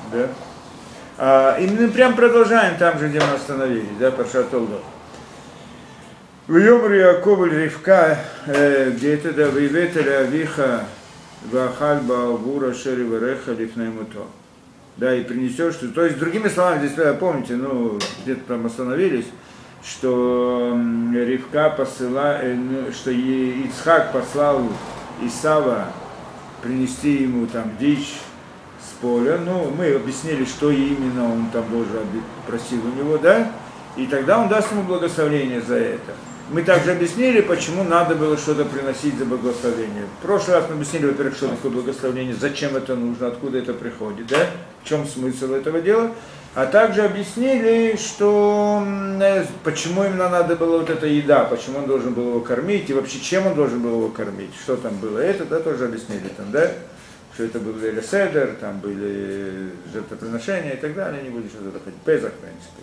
Да? И мы прям продолжаем там же, где мы остановились, да, Паршат Толдот. Вьомр Яаков Ривка, где это, да, Вейветеля Авиха, Вахаль Баавура Шери Вереха Лифнеймуто. Да, и принесешь, то есть, другими словами, здесь, помните, ну, где-то там остановились, что Ривка посыла, что Ицхак послал Исава принести ему там дичь с поля. Ну, мы объяснили, что именно он там должен просил у него, да? И тогда он даст ему благословение за это. Мы также объяснили, почему надо было что-то приносить за благословение. В прошлый раз мы объяснили, во-первых, что такое благословение, зачем это нужно, откуда это приходит, да? В чем смысл этого дела. А также объяснили, что почему именно надо было вот эта еда, почему он должен был его кормить, и вообще чем он должен был его кормить, что там было. Это, да, тоже объяснили там, да? Что это был Лейль Седер, там были жертвоприношения и так далее, не буду сейчас заходить, Песах, в принципе.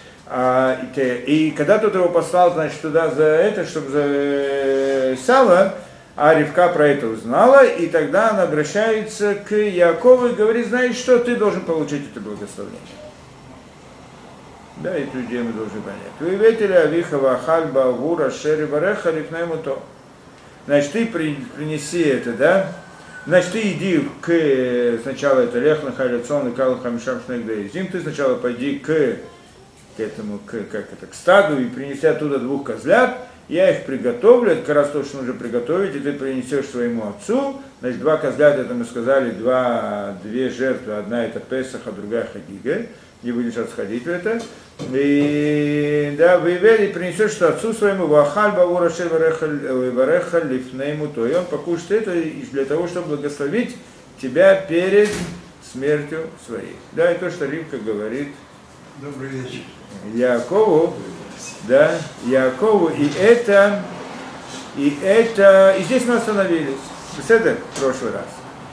И когда тот его послал, значит, туда за это, чтобы за Исава, а Ривка про это узнала, и тогда она обращается к Яакову и говорит, знаешь что, ты должен получить это благословение. Да, эту идею мы должны понять. Вейветеля Авихава Ахальба Авура Шери Вареха Лифнеймуто. Значит, ты принеси это, да? Значит, ты иди сначала это Лехна Халицон и Калу Хамишам Шнегдаизим, ты сначала пойди к стаду и принеси оттуда 2 козлят, я их приготовлю, это как раз то, что нужно приготовить, и ты принесешь своему отцу, значит, 2 козлята, это мы сказали, 2 жертвы, одна это Песах, а другая Хагига, не будешь отходить в это, и да, выявили, и принесешь что отцу своему, Вахаль Бавура Шер Вареха Лифнеймуто, и он покушает это для того, чтобы благословить тебя перед смертью своей. Да, и то, что Ривка говорит. Добрый вечер. Яакову, да, Яакову, и здесь мы остановились. Это в прошлый раз.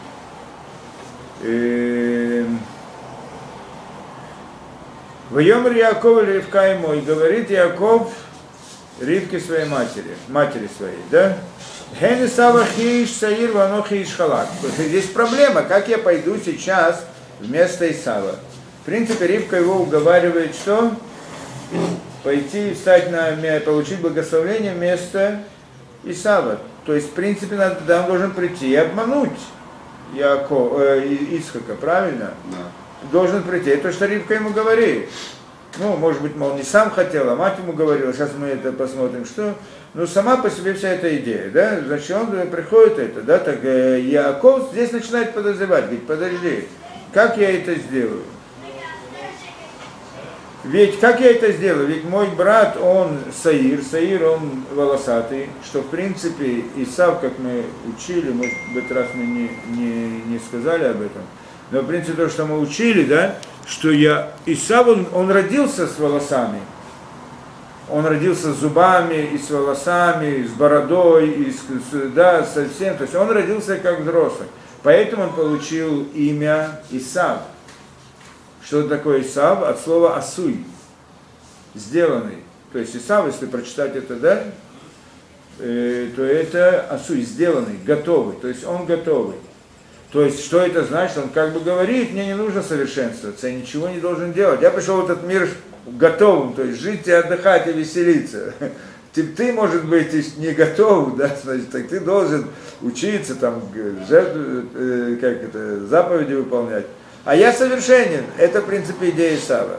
Вьомр Яаков Ривка ему, и говорит Яаков Ривке своей матери своей, да? Хен Исава Хиш Саир Вано Хиш Халак. Здесь проблема, как я пойду сейчас вместо Исава. В принципе, Ривка его уговаривает, что пойти встать получить благословение вместо Исава. То есть, в принципе, он должен прийти и обмануть Ицхака, правильно? Да. Должен прийти. Это то, что Ривка ему говорит. Ну, может быть, он не сам хотел, а мать ему говорила. Сейчас мы это посмотрим, что. Ну, сама по себе вся эта идея, да? Значит, он приходит это, да? Так Яаков здесь начинает подозревать. Говорит, подожди, как я это сделаю? Ведь как я это сделаю? Ведь мой брат, он Саир он волосатый, что в принципе Исав, как мы учили, может быть, раз мы не сказали об этом, но в принципе то, что мы учили, да, что Исав, он родился с волосами, он родился с зубами и с волосами, и с бородой, и да, совсем, то есть он родился как взрослый, поэтому он получил имя Исав. Что такое Исав? От слова асуй, сделанный. То есть Исав, если прочитать это, да, то это асуй, сделанный, готовый. То есть он готовый. То есть что это значит? Он как бы говорит, мне не нужно совершенствоваться, я ничего не должен делать. Я пришел в этот мир готовым, то есть жить и отдыхать и веселиться. Ты, может быть, не готов, да, значит, так ты должен учиться, там, заповеди выполнять. А я совершенен. Это, в принципе, идея Исава.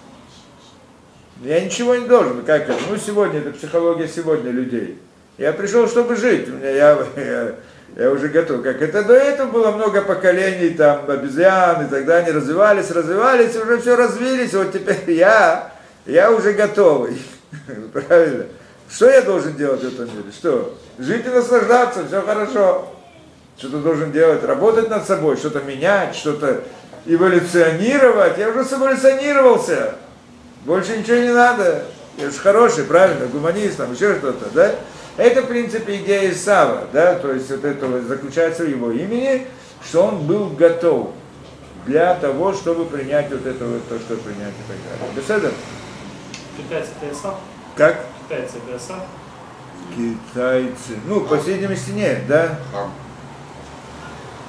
Я ничего не должен. Как это? Ну, сегодня, это психология сегодня людей. Я пришел, чтобы жить. Я уже готов. Как это до этого было много поколений, там, обезьян, и тогда они развивались, уже все развились. Вот теперь я уже готовый. Правильно? Что я должен делать в этом мире? Что? Жить и наслаждаться, все хорошо. Что ты должен делать? Работать над собой, что-то менять, что-то эволюционировать. Я уже эволюционировался. Больше ничего не надо. Я же хороший, правильно, гуманист, там еще что-то, да? Это, в принципе, идея Исава, да? То есть вот это заключается в его имени, что он был готов для того, чтобы принять вот это вот то, что принять и так далее. Беседа? Китайцы это Исав? Как? Китайцы это Исав? Китайцы. Ну, по всей видимости, нет, да?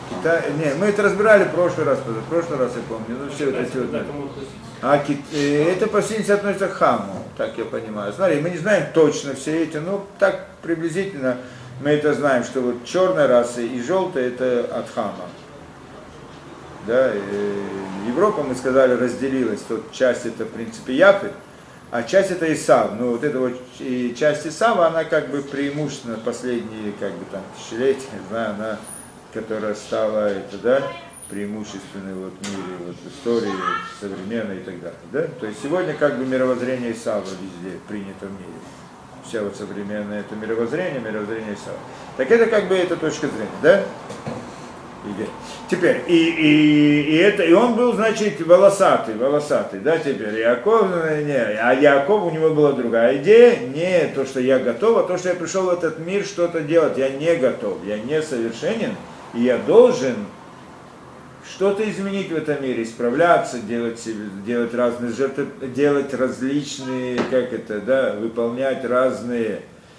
Китай, не, мы это разбирали в прошлый раз я помню, ну все это вот. Это по сути относится к Хаму, так я понимаю. Смотри, мы не знаем точно все эти, но так приблизительно мы это знаем, что вот черная раса и желтая это от Хама. Да, Европа, мы сказали, разделилась, тут часть это в принципе Яфет, а часть это Исав. Ну вот эта вот и часть Исава, она как бы преимущественно последние как бы там тысячелетия, не знаю, она, которая стала это, да, преимущественной вот в мире, вот в истории современной и так далее. Да? То есть сегодня как бы мировоззрение Исава везде принято в мире. Вся вот современное это мировоззрение Исава. Так это как бы эта точка зрения, да? Теперь, и он был, значит, волосатый, да, теперь Яков, а Яков у него была другая идея, не то, что я готов, а то, что я пришел в этот мир что-то делать, я не готов, я не совершенен, и я должен что-то изменить в этом мире, исправляться, делать разные жертвы, делать различные, как это, да, выполнять разные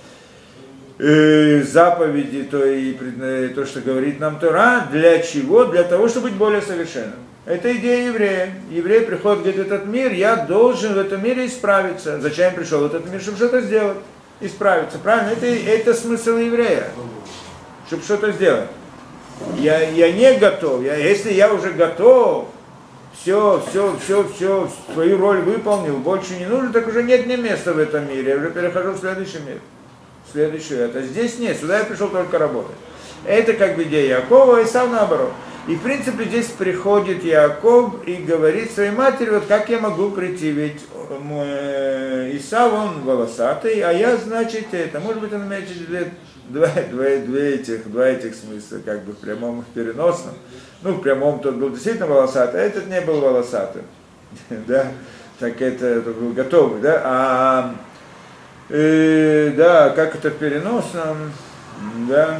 заповеди, то, что говорит нам Тора, для чего? Для того, чтобы быть более совершенным. Это идея еврея. Еврей приходит, говорит, в этот мир, я должен в этом мире исправиться. Зачем я пришел в этот мир? Чтобы что-то сделать. Исправиться. Правильно? Это смысл еврея. Чтобы что-то сделать. Я не готов. Если я уже готов, все, свою роль выполнил, больше не нужно, так уже нет мне места в этом мире. Я уже перехожу в следующий мир. Это здесь нет, сюда я пришел только работать. Это как бы идея Якова, и сам наоборот. И в принципе здесь приходит Яков и говорит своей матери, вот как я могу прийти, ведь Исав он волосатый, а я, значит, это, может быть, он имеет два этих смысла, как бы в прямом и в переносном. Ну, в прямом тот был действительно волосатый, а этот не был волосатым. Да, так это был готовый, да, да, как это в переносном, да,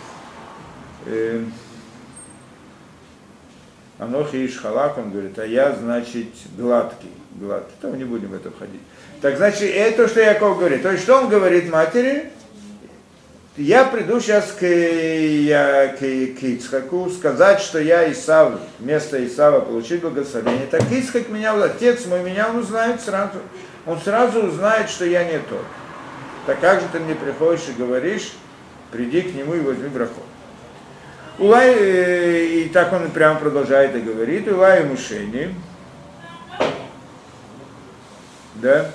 Анохи Ишхалак, он говорит, а я, значит, гладкий, то мы не будем в это входить. Так, значит, это то, что Яков говорит. То есть, что он говорит матери? Я приду сейчас к Ицхаку сказать, что я Исав, вместо Исава получить благословение. Так Ицхак меня, отец мой меня, он узнает сразу. Он сразу узнает, что я не тот. Так как же ты мне приходишь и говоришь, приди к нему и возьми браху. И так он прямо продолжает и говорит, Улай Мушени, да,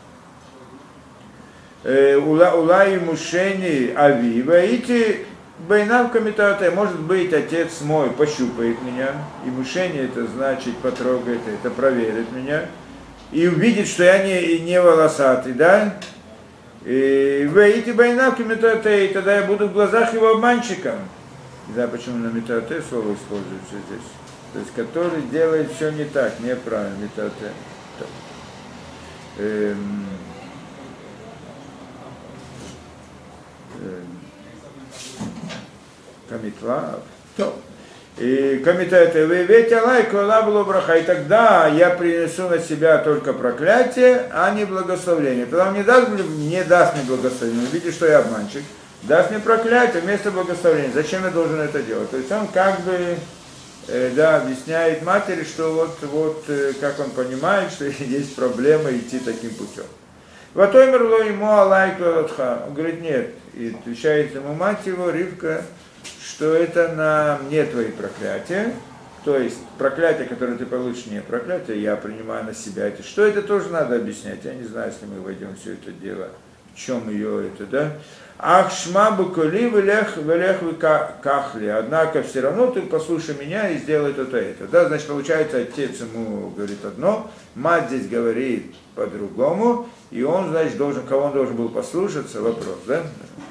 Улай Мушени Авива, идти Байнав Камитате, может быть, отец мой пощупает меня, и Мушени это значит потрогает, это проверит меня, и увидит, что я не волосатый, да, и выйти Байнав Камитате, и тогда я буду в глазах его обманщиком. Не знаю, почему на метате слово используется здесь. То есть, который делает все не так, неправильно, метате. Камитла. И комитеты вы ведь алайку лаблу браха, и тогда я принесу на себя только проклятие, а не благословение. Тогда он не даст мне благословение, видите, что я обманщик. Даст мне проклятие вместо благословения. Зачем я должен это делать? То есть он как бы объясняет матери, что вот как он понимает, что есть проблема идти таким путем. Ватоймерло ему алайку латха. Он говорит, нет. И отвечает ему мать его, Ривка, что это на мне твои проклятия. То есть проклятие, которое ты получишь, не проклятие, я принимаю на себя. Что это тоже надо объяснять. Я не знаю, если мы войдем в все это дело, в чем ее это, да. Ах шма буколи велех кахли. Однако все равно ты послушай меня и сделай то-то это. Да, значит, получается, отец ему говорит одно, мать здесь говорит по-другому, и он, значит, кого он должен был послушаться, вопрос, да?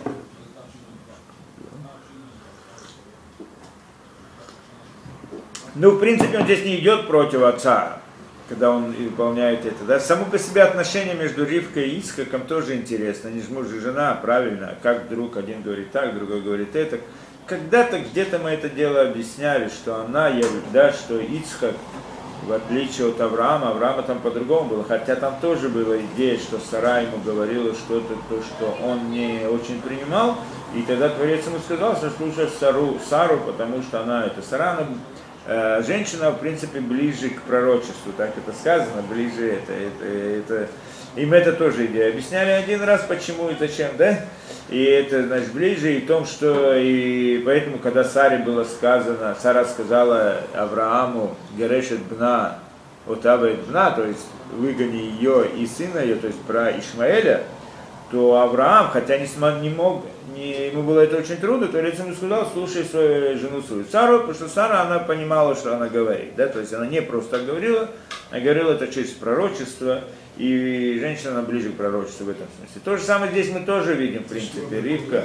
Ну, в принципе, он здесь не идет против отца, когда он выполняет это. Да? Само по себе отношение между Ривкой и Ицхаком тоже интересно. Они же муж и жена, правильно. Как вдруг один говорит так, другой говорит это. Когда-то где-то мы это дело объясняли, что она, что Ицхак, в отличие от Авраама там по-другому было. Хотя там тоже была идея, что Сара ему говорила что-то, то, что он не очень принимал. И тогда Творец ему сказал, что слушай Сару, потому что Сара, женщина, в принципе, ближе к пророчеству, так это сказано, ближе им это тоже идея. Объясняли один раз, почему и зачем, да? И это, значит, ближе, и в том, что, и поэтому, когда Саре было сказано, Сара сказала Аврааму, Герешет бна, отавет бна, то есть выгони ее и сына ее, то есть про Ишмаэля, то Авраам, хотя не мог, ему было это очень трудно, то Творец ему сказал, слушай свою жену, свою Сару, потому что Сара, она понимала, что она говорит, да, то есть она не просто так говорила, а говорила это через пророчество, и женщина, она ближе к пророчеству в этом смысле. То же самое здесь мы тоже видим, в принципе, Ривка.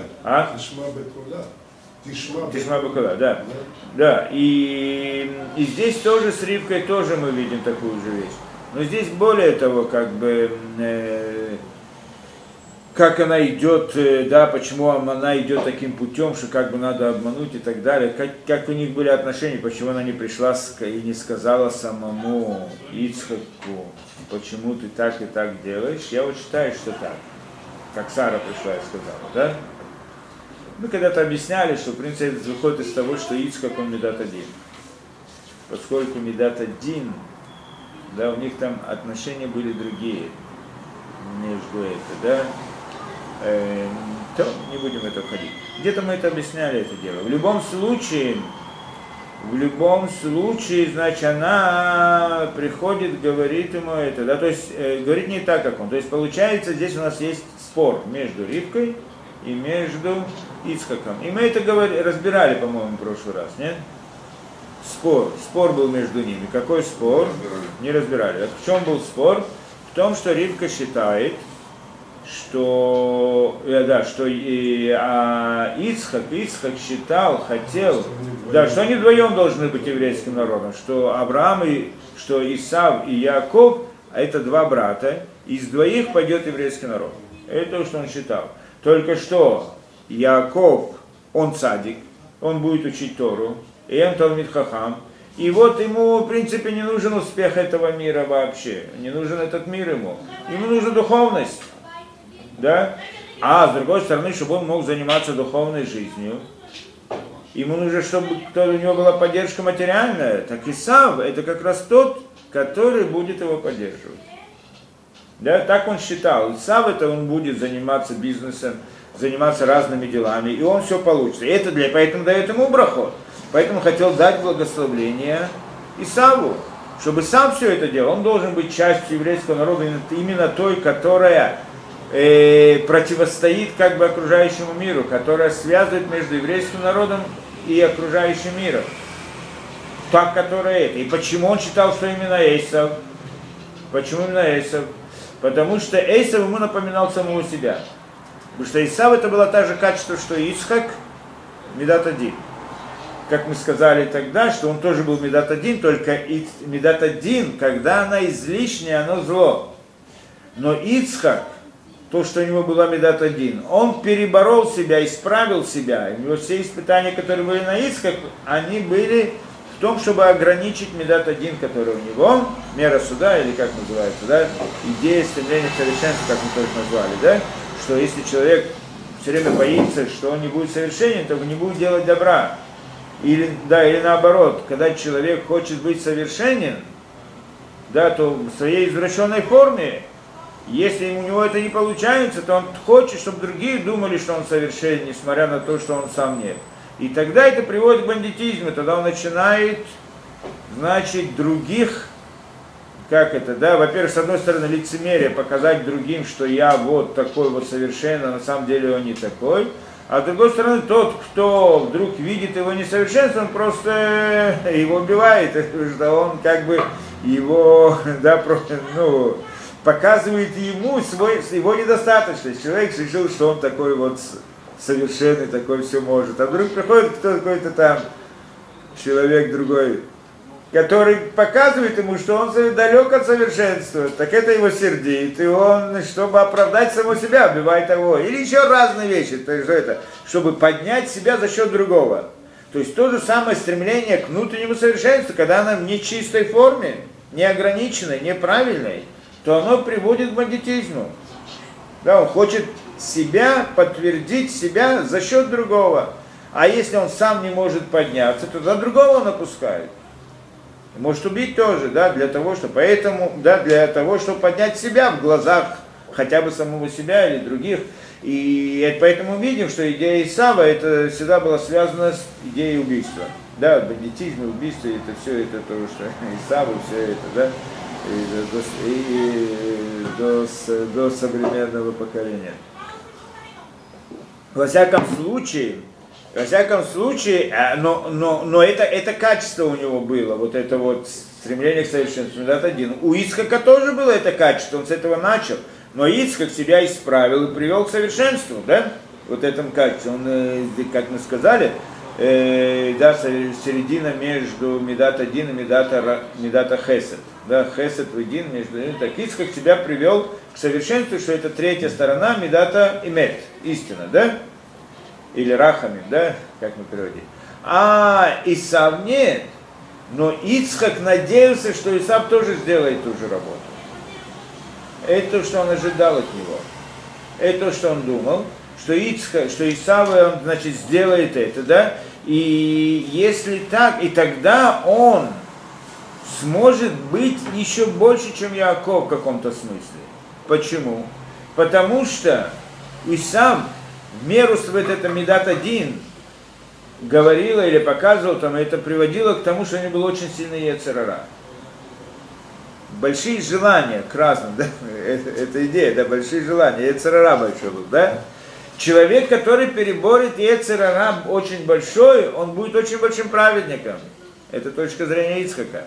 Тишма Бекула, да. Да, и здесь тоже с Ривкой тоже мы видим такую же вещь. Но здесь более того, как она идет, да, почему она идет таким путем, что как бы надо обмануть и так далее, как у них были отношения, почему она не пришла и не сказала самому Ицхаку, почему ты так и так делаешь, я вот считаю, что так, как Сара пришла и сказала, да? Мы когда-то объясняли, что в принципе это выходит из того, что Ицхак он Медат Адин, поскольку Медат Адин, да, у них там отношения были другие между это, да, то не будем в это входить. Где-то мы это объясняли, это дело. В любом случае, значит, она приходит, говорит ему это, да, то есть говорит не так, как он. То есть получается, здесь у нас есть спор между Ривкой и между Ицхаком. И мы это разбирали, по-моему, в прошлый раз, нет? Спор был между ними. Какой спор? Не разбирали. В чем был спор? В том, что Ривка считает, что Ицхак хотел, да, что они вдвоем должны быть еврейским народом, что Авраам, что Исав и Яков, а это два брата, из двоих пойдет еврейский народ. Это то, что он считал. Только что Яков, он цадик, он будет учить Тору, и он Талмид Хахам, и вот ему, в принципе, не нужен успех этого мира вообще, не нужен этот мир ему нужна духовность. Да? А с другой стороны, чтобы он мог заниматься духовной жизнью, ему нужно, чтобы у него была поддержка материальная. Так Исав это как раз тот, который будет его поддерживать. Да? Так он считал. Исав это он будет заниматься бизнесом, заниматься разными делами, и он все получит. И это поэтому дает ему брахот. Поэтому хотел дать благословение Исаву, чтобы сам все это делал. Он должен быть частью еврейского народа, именно той, которая противостоит как бы окружающему миру, которая связывает между еврейским народом и окружающим миром. Так, которая это. И почему он считал, что именно Эйсав? Почему именно Эйсав? Потому что Эйсав ему напоминал самого себя. Потому что Эйсав это было то же качество, что Ицхак, Медат Адин. Как мы сказали тогда, что он тоже был Медат Адин, только Медат Адин, когда она излишняя, оно зло. Но Ицхак, то, что у него была Медат Адин, он переборол себя, исправил себя. У него все испытания, которые были на Ицхак, они были в том, чтобы ограничить Медат Адин, который у него, мера суда, или как называется, да, идея стремления к совершенству, как мы только назвали, да, что если человек все время боится, что он не будет совершенен, то он не будет делать добра. Или наоборот, когда человек хочет быть совершенен, да, то в своей извращенной форме, если у него это не получается, то он хочет, чтобы другие думали, что он совершенен, несмотря на то, что он сам нет. И тогда это приводит к бандитизму, тогда он начинает, значит, других, во-первых, с одной стороны, лицемерие, показать другим, что я вот такой вот совершенный, а на самом деле он не такой. А с другой стороны, тот, кто вдруг видит его несовершенство, он просто его убивает, потому что он как бы его, показывает ему его недостаточность. Человек решил, что он такой вот совершенный, такой все может. А вдруг приходит какой-то там человек другой, который показывает ему, что он далек от совершенства, так это его сердит, и он, чтобы оправдать самого себя, убивает его. Или еще разные вещи, то есть это, чтобы поднять себя за счет другого. То есть то же самое стремление к внутреннему совершенству, когда оно в нечистой форме, неограниченной, неправильной, то оно приводит к бандитизму. Да, он хочет себя, подтвердить себя за счет другого. А если он сам не может подняться, то за другого он опускает. Может убить тоже, да, для того, чтобы поднять себя в глазах хотя бы самого себя или других. И поэтому видим, что идея Исава это всегда была связана с идеей убийства. Да, бандитизм и убийство, это все это то, что Исава, все это, да, до современного поколения. Во всяком случае, но это качество у него было, вот это вот стремление к совершенству. Это один. У Ицхака тоже было это качество, он с этого начал. Но Ицхак себя исправил и привел к совершенству, да? Вот этом качестве. Он, как мы сказали, да, середина между Медат один и Медата Хесед. Да, Хесед в один между ними. Так Ицхак себя привел к совершенству, что это третья сторона Медата Имет, истина, да? Или Рахамим, да, как мы переводим. А Исав нет. Но Ицхак надеялся, что Исав тоже сделает ту же работу. Это то, что он ожидал от него. Это то, что он думал, что Исав, он, значит, сделает это, да? И если так, и тогда он сможет быть еще больше, чем Яаков в каком-то смысле. Почему? Потому что Исав в меру вот это Медат один говорила или показывала, там, это приводило к тому, что у него был очень сильный Йецер ара. Большие желания к разным, да, это идея, да, большие желания, Йецер ара большой был, да. Человек, который переборет Йецер ара очень большой, он будет очень большим праведником. Это точка зрения Ицхака.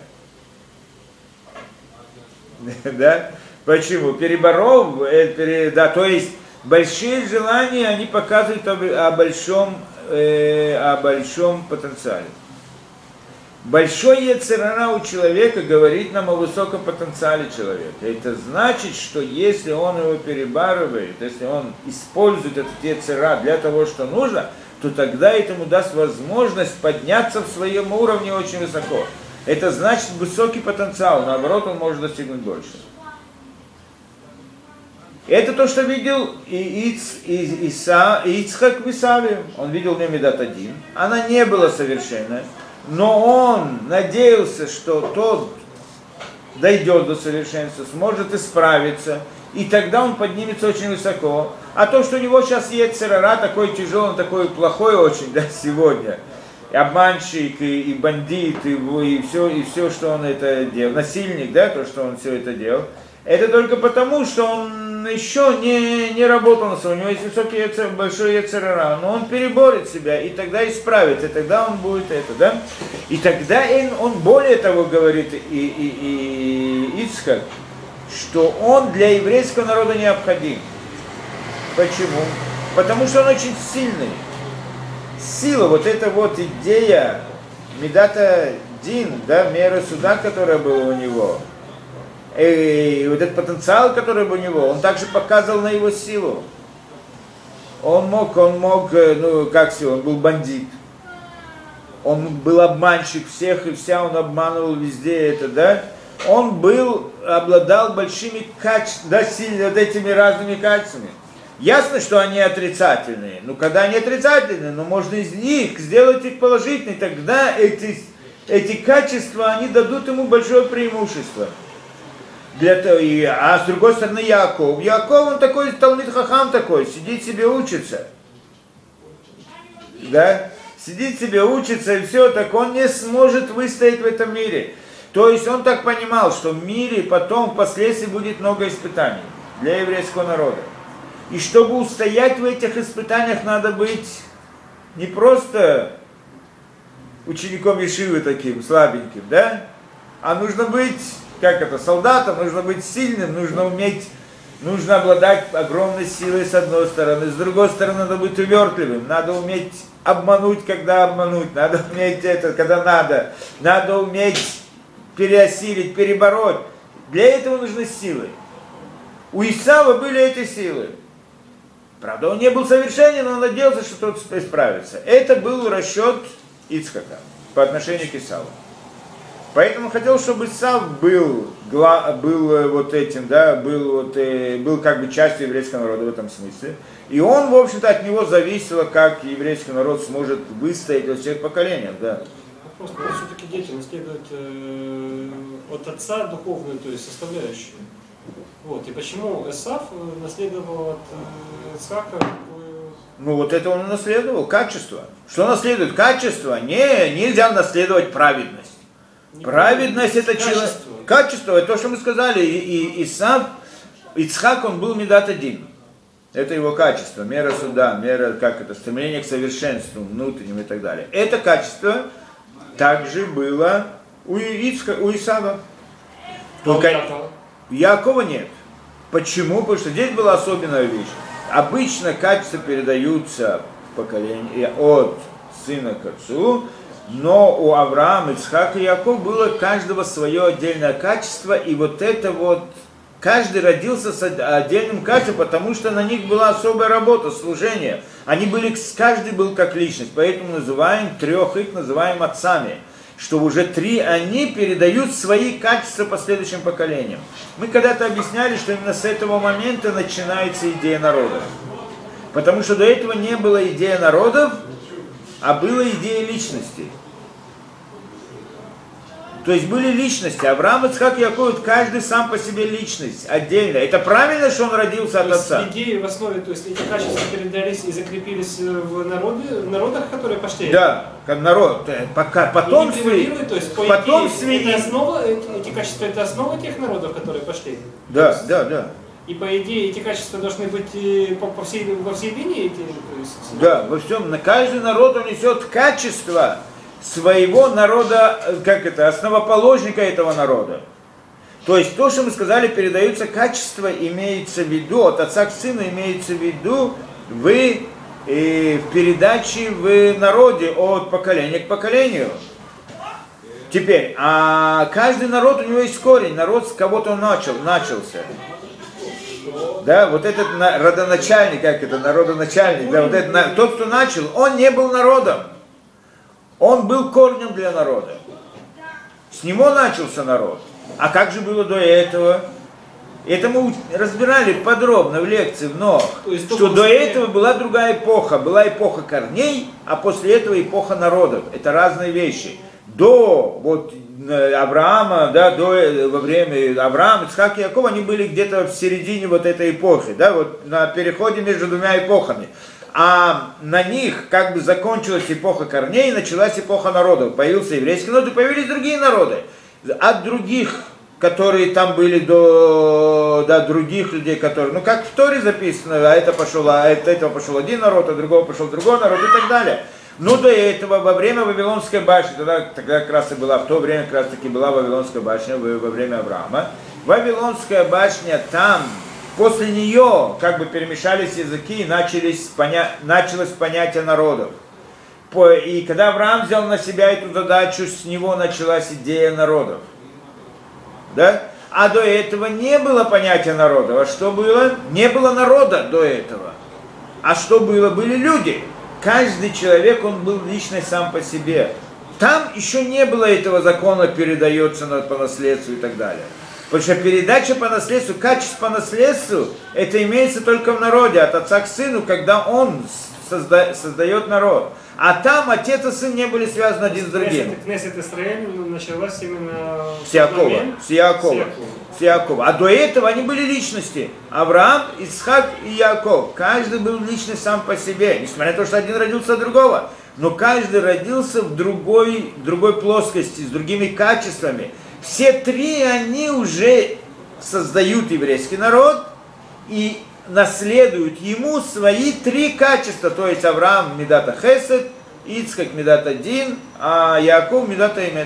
Да? Почему? Переборов, да, то есть большие желания, они показывают о большом потенциале. Большой Йецер ара у человека говорит нам о высоком потенциале человека. Это значит, что если он его перебарывает, если он использует этот Йецер ара для того, что нужно, то тогда этому даст возможность подняться в своем уровне очень высоко. Это значит высокий потенциал, наоборот, он может достигнуть больше. Это то, что видел Ицхак в Исаве. Он видел в нем Медат один. Она не была совершенной, но он надеялся, что тот дойдет до совершенства, сможет исправиться, и тогда он поднимется очень высоко. А то, что у него сейчас Йецер ара такой тяжелый, такой плохой очень, да, сегодня, и обманщик, и бандит, и все, что он это делал, насильник, да, то, что он все это делал, это только потому, что он еще не работал на собой, у него есть большой Йецер ара, но он переборет себя, и тогда исправится, и тогда он будет это, да? И тогда он более того говорит, и Ицхак, что он для еврейского народа необходим. Почему? Потому что он очень сильный. Сила, вот эта вот идея Медата Дин, да, мера суда, которая была у него, и вот этот потенциал, который был у него, он также показывал на его силу. Он мог, ну как сила, он был бандит. Он был обманщик всех и вся, он обманывал везде это, да. Он обладал большими качествами, да, вот этими разными качествами. Ясно, что они отрицательные, но когда они отрицательные, но можно из них сделать их положительные, тогда эти качества, они дадут ему большое преимущество. А с другой стороны Яаков, он такой Талмид Хахам такой, сидит себе учится. Да? Сидит себе учится и все, так он не сможет выстоять в этом мире. То есть он так понимал, что в мире потом впоследствии будет много испытаний для еврейского народа. И чтобы устоять в этих испытаниях, надо быть не просто учеником Ешивы таким, слабеньким, да? А нужно быть, солдатом, нужно быть сильным, нужно обладать огромной силой с одной стороны, с другой стороны надо быть увертливым, надо уметь обмануть, когда обмануть, надо уметь это, когда надо уметь переосилить, перебороть. Для этого нужны силы. У Исава были эти силы. Правда, он не был совершенен, но он надеялся, что тот исправится. Это был расчет Ицхака по отношению к Исаву. Поэтому он хотел, чтобы Исав был вот этим, да, был как бы частью еврейского народа в этом смысле. И он, в общем-то, от него зависело, как еврейский народ сможет выстоять во всех поколениях, да. Вопрос, но все-таки дети наследуют от отца духовную, то есть составляющую. Вот. И почему Эсав наследовал от Ицхака? Ну вот это он наследовал, качество. Что наследует? Качество? Нельзя наследовать праведность. Праведность это качество. Качество, это то, что мы сказали. И Исав, Ицхак, он был Медат один. Это его качество, мера суда, мера, стремление к совершенству внутреннему и так далее. Это качество также было у Исава. Только у Якова нет. Почему? Потому что здесь была особенная вещь. Обычно качества передаются от сына к отцу, но у Авраама, Ицхака и Якова было каждого свое отдельное качество, и вот это вот каждый родился с отдельным качеством, потому что на них была особая работа, служение. Каждый был как личность, поэтому трех их называем отцами, что уже три они передают свои качества последующим поколениям. Мы когда-то объясняли, что именно с этого момента начинается идея народов. Потому что до этого не было идеи народов, а была идея личностей. То есть были личности. Авраам, Ицхак и Яков, каждый сам по себе личность, отдельно. Это правильно, что он родился от отца? Идеи в основе, то есть эти качества передались и закрепились в народах, которые пошли? Да, как народ. Потомстве. То есть, по идее, эти качества это основа тех народов, которые пошли? Да, да. И по идее эти качества должны быть во всей линии? Да, во всем. На каждый народ он несет качество своего народа, основоположника этого народа. То есть то, что мы сказали, передаются качества, имеется в виду, от отца к сыну имеется в виду в передаче в народе от поколения к поколению. Теперь, а каждый народ, у него есть корень, народ с кого-то начался. Да, вот этот родоначальник, народоначальник, да, вот этот, тот, кто начал, он не был народом. Он был корнем для народа. С него начался народ. А как же было до этого? Это мы разбирали подробно в лекции в Ноах, что до этого была другая эпоха. Была эпоха корней, а после этого эпоха народов. Это разные вещи. До Авраама, да, во время Авраама, Ицхака и Якова, они были где-то в середине вот этой эпохи, да, вот на переходе между двумя эпохами. А на них как бы закончилась эпоха корней, началась эпоха народов. Появился еврейский народ, и появились другие народы. От других, которые там были до других людей, которые, как в Торе записано, от этого пошел один народ, от другого пошел другой народ и так далее. До этого, во время Вавилонской башни, тогда как раз и была, в то время как раз таки была Вавилонская башня, во время Авраама. Вавилонская башня, там, после нее, как бы перемешались языки, и началось понятие народов. И когда Авраам взял на себя эту задачу, с него началась идея народов. Да? А до этого не было понятия народов. А что было? Не было народа до этого. А что было? Были люди. Каждый человек, он был личность сам по себе. Там еще не было этого закона, передается по наследству и так далее. Потому что передача по наследству, качество по наследству, это имеется только в народе, от отца к сыну, когда он создает народ. А там отец и сын не были связаны один с другим. Кнессет Исраэль началась именно с Якова. А до этого они были личности. Авраам, Ицхак и Яков. Каждый был личность сам по себе. Несмотря на то, что один родился от другого. Но каждый родился в другой плоскости, с другими качествами. Все три они уже создают еврейский народ и наследуют ему свои три качества. То есть Авраам Медата Хесед, Ицхак Медата Дин, а Яков Медата Эмет.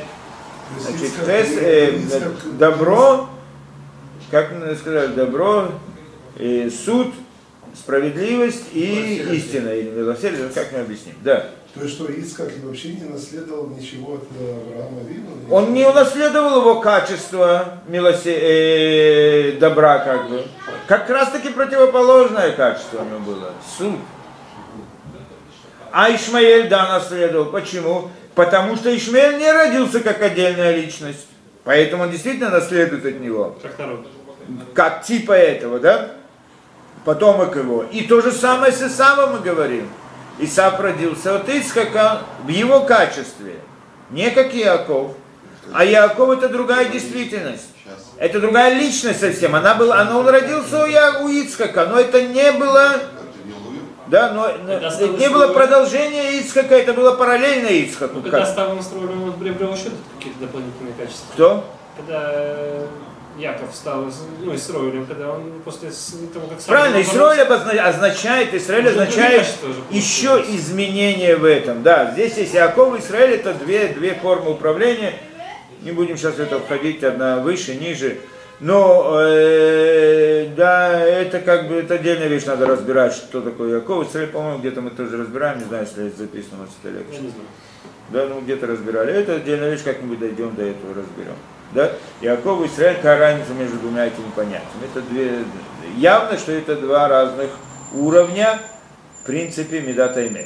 Значит, добро, как мы сказали, добро, суд, справедливость и истина, или милосердие, как мы объясним. Да. То есть что, Ицхак вообще не наследовал ничего от Авраама Вину? Он не унаследовал его качество добра, как бы. Как раз таки противоположное качество у него было. Суд. А Ишмаэль, да, наследовал. Почему? Потому что Ишмаэль не родился как отдельная личность. Поэтому он действительно наследует от него. Как народ. Как типа этого, да? Потомок его. И то же самое с Исавом мы говорим. Исав родился от Ицхака в его качестве. Не как Иаков. А Иаков это другая действительность. Это другая личность совсем. Он родился у Ицхака, но это не было... Да, но это не было продолжения Ицхака, это было параллельно Ицхаку. Ну, когда стал настроен, он приобрел еще какие-то дополнительные качества. Кто? Когда Яков стал, Исроилем, когда он после того, как... Правильно, Исроиль означает еще изменение в этом. Да, здесь есть Иаков и Исраиль, это две формы управления. Не будем сейчас в это входить, одна выше, ниже. Но, да, это как бы, это отдельная вещь, надо разбирать, что такое Иаков. Исраиль, по-моему, где-то мы тоже разбираем, не знаю, если это записано у нас в лекции. Да, ну где-то разбирали. Это отдельная вещь, как-нибудь дойдем до этого, разберем. Да? Иаков и Исраиль, какая разница между двумя этими понятиями? Это явно, что это два разных уровня, в принципе, Медат Эмет.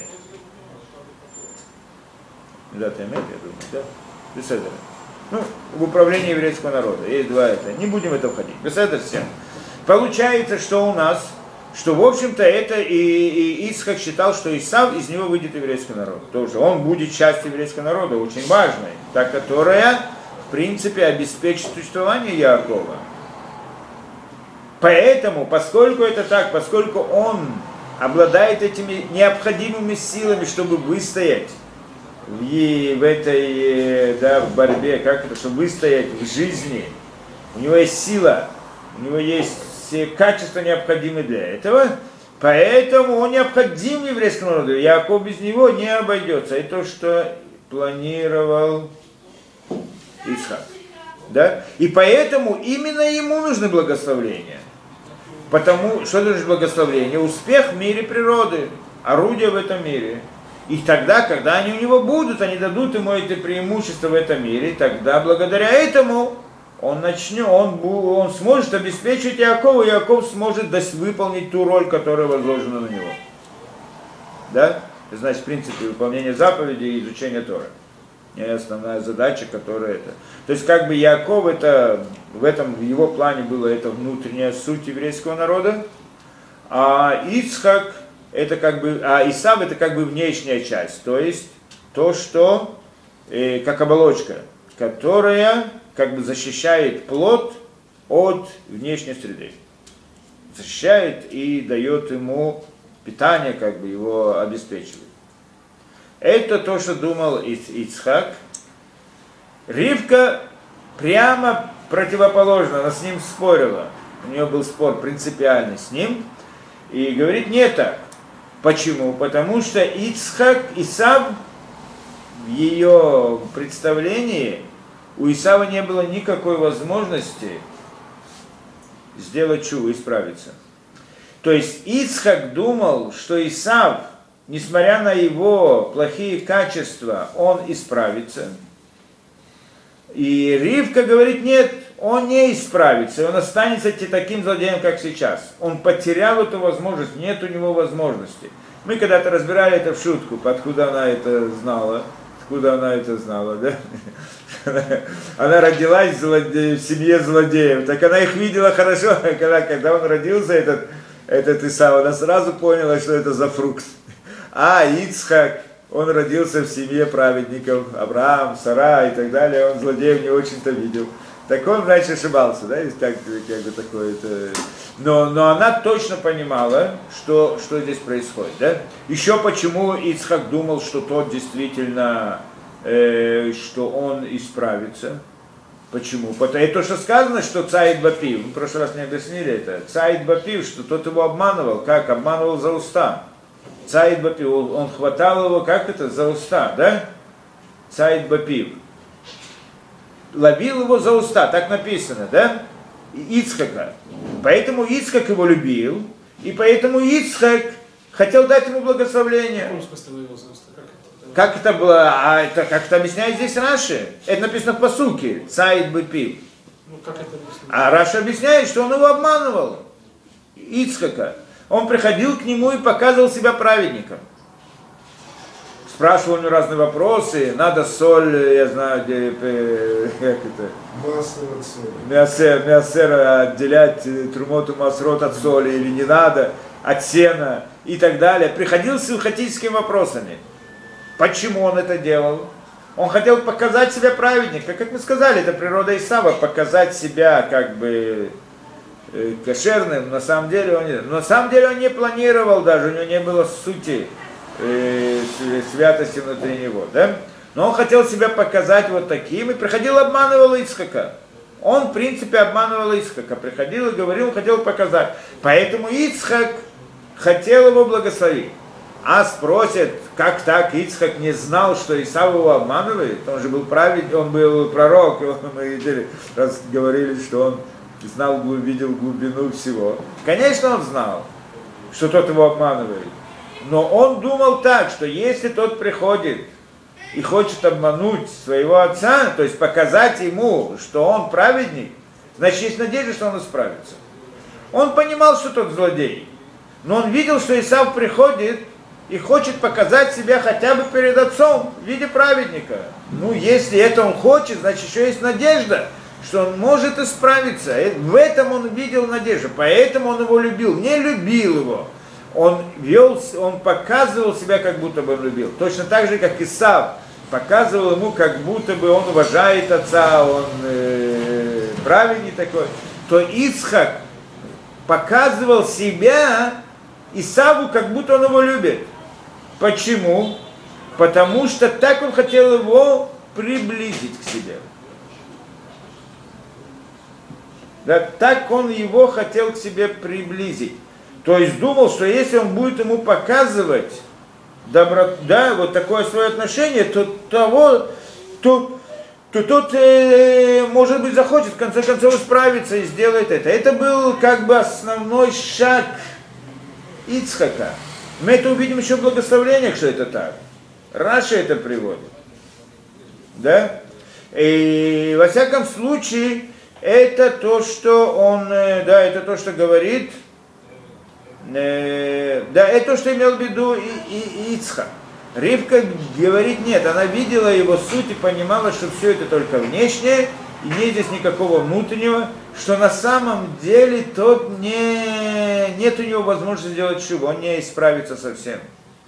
Медат Эмет, я думаю, да? Беседа. Ну, в управлении еврейского народа. Есть два это. Не будем в это входить. Беседа всем. Получается, что у нас, что, в общем-то, это и Ицхак считал, что Исав, из него выйдет еврейский народ. Тоже он будет частью еврейского народа, очень важной, та, которая, в принципе, обеспечит существование Иакова. Поэтому, поскольку это так, поскольку он обладает этими необходимыми силами, чтобы выстоять в этой, да, в борьбе, как это, чтобы выстоять в жизни, у него есть сила, у него есть все качества, необходимые для этого, поэтому он необходим еврейскому народу. Иаков без него не обойдется. Это то, что планировал Ицхак. Да? И поэтому именно ему нужны благословения. Потому что значит благословение? Успех в мире природы, орудие в этом мире. И тогда, когда они у него будут, они дадут ему это преимущество в этом мире, тогда благодаря этому он сможет обеспечить Иакова, и Иаков сможет выполнить ту роль, которая возложена на него. Да? Это значит, в принципе, выполнение заповедей и изучение Торы. Это основная задача, которая это. То есть, как бы Иаков, в его плане было это внутренняя суть еврейского народа, а Ицхак, это как бы, а Исав это как бы внешняя часть, то есть то, что как оболочка, которая как бы защищает плод от внешней среды. Защищает и дает ему питание, как бы его обеспечивает. Это то, что думал Ицхак. Ривка прямо противоположно, она с ним спорила. У нее был спор принципиальный с ним. И говорит, не так. Почему? Потому что Исав, в ее представлении, у Исава не было никакой возможности сделать чуву, исправиться. То есть Ицхак думал, что Исав, несмотря на его плохие качества, он исправится. И Ривка говорит, нет, он не исправится, он останется таким злодеем, как сейчас. Он потерял эту возможность, нет у него возможности. Мы когда-то разбирали это в шутку, откуда она это знала. Да? Она родилась в семье злодеев, так она их видела хорошо, когда он родился, этот Исав, она сразу поняла, что это за фрукт. А Ицхак, он родился в семье праведников, Авраам, Сара и так далее, он злодеев не очень-то видел. Так он раньше ошибался, да, есть как бы такое-то. Но она точно понимала, что здесь происходит, да. Еще почему Ицхак думал, что тот действительно, что он исправится. Почему? Потому то, что сказано, что Цаид Бапив, мы в прошлый раз не объяснили это, Цаид Бапив, что тот его обманывал, как? Обманывал за уста. Цаид Бапив, он хватал его, как это, за уста, да? Цаид Бапив. Ловил его за уста, так написано, да? Ицхака. Поэтому Ицхак его любил, и поэтому Ицхак хотел дать ему благословение. Как это было? А это как это объясняет здесь Раши? Это написано в пасуке. Цаид Бапив. А Раши объясняет, что он его обманывал. Ицхака. Он приходил к нему и показывал себя праведником. спрашивал у него разные вопросы, надо соль, я знаю, где, как это, мясера отделять трумоту масрот от соли или не надо, от сена и так далее. Приходил с илхатическими вопросами. Почему он это делал? Он хотел показать себя праведником. Как мы сказали, это природа Исава, показать себя как бы кошерным. На самом деле он не планировал даже, у него не было сути святости внутри него. Да? Но он хотел себя показать вот таким и приходил, обманывал Ицхака. Он, в принципе, обманывал Ицхака. Приходил и говорил, хотел показать. Поэтому Ицхак хотел его благословить. А спросят, как так, Ицхак не знал, что Исав его обманывает? Он же был праведник, он был пророк, мы видели, раз говорили, что он знал, видел глубину всего. Конечно, он знал, что тот его обманывает. Но он думал так, что если тот приходит и хочет обмануть своего отца, то есть показать ему, что он праведник, значит, есть надежда, что он исправится. Он понимал, что тот злодей, но он видел, что Исав приходит и хочет показать себя хотя бы перед отцом в виде праведника. Ну, если это он хочет, значит, еще есть надежда, что он может исправиться. В этом он видел надежду, поэтому он его любил. Не любил его. Он показывал себя, как будто бы он любил. Точно так же, как Исав показывал ему, как будто бы он уважает отца, он праведник такой. То Ицхак показывал себя Исаву, как будто он его любит. Почему? Потому что так он хотел его приблизить к себе. Да, так он его хотел к себе приблизить. То есть думал, что если он будет ему показывать вот такое свое отношение, то тот, может быть, захочет в конце концов исправиться и сделает это. Это был как бы основной шаг Ицхака. Мы это увидим еще в благословениях, что это так. Раши это приводит. Да? И во всяком случае, это то, что он, это то, что говорит, это то, что имел в виду и Ицхак. Ривка говорит нет, она видела его суть и понимала, что все это только внешнее, и нет здесь никакого внутреннего, что на самом деле тот нет у него возможности сделать чего, он не исправится совсем.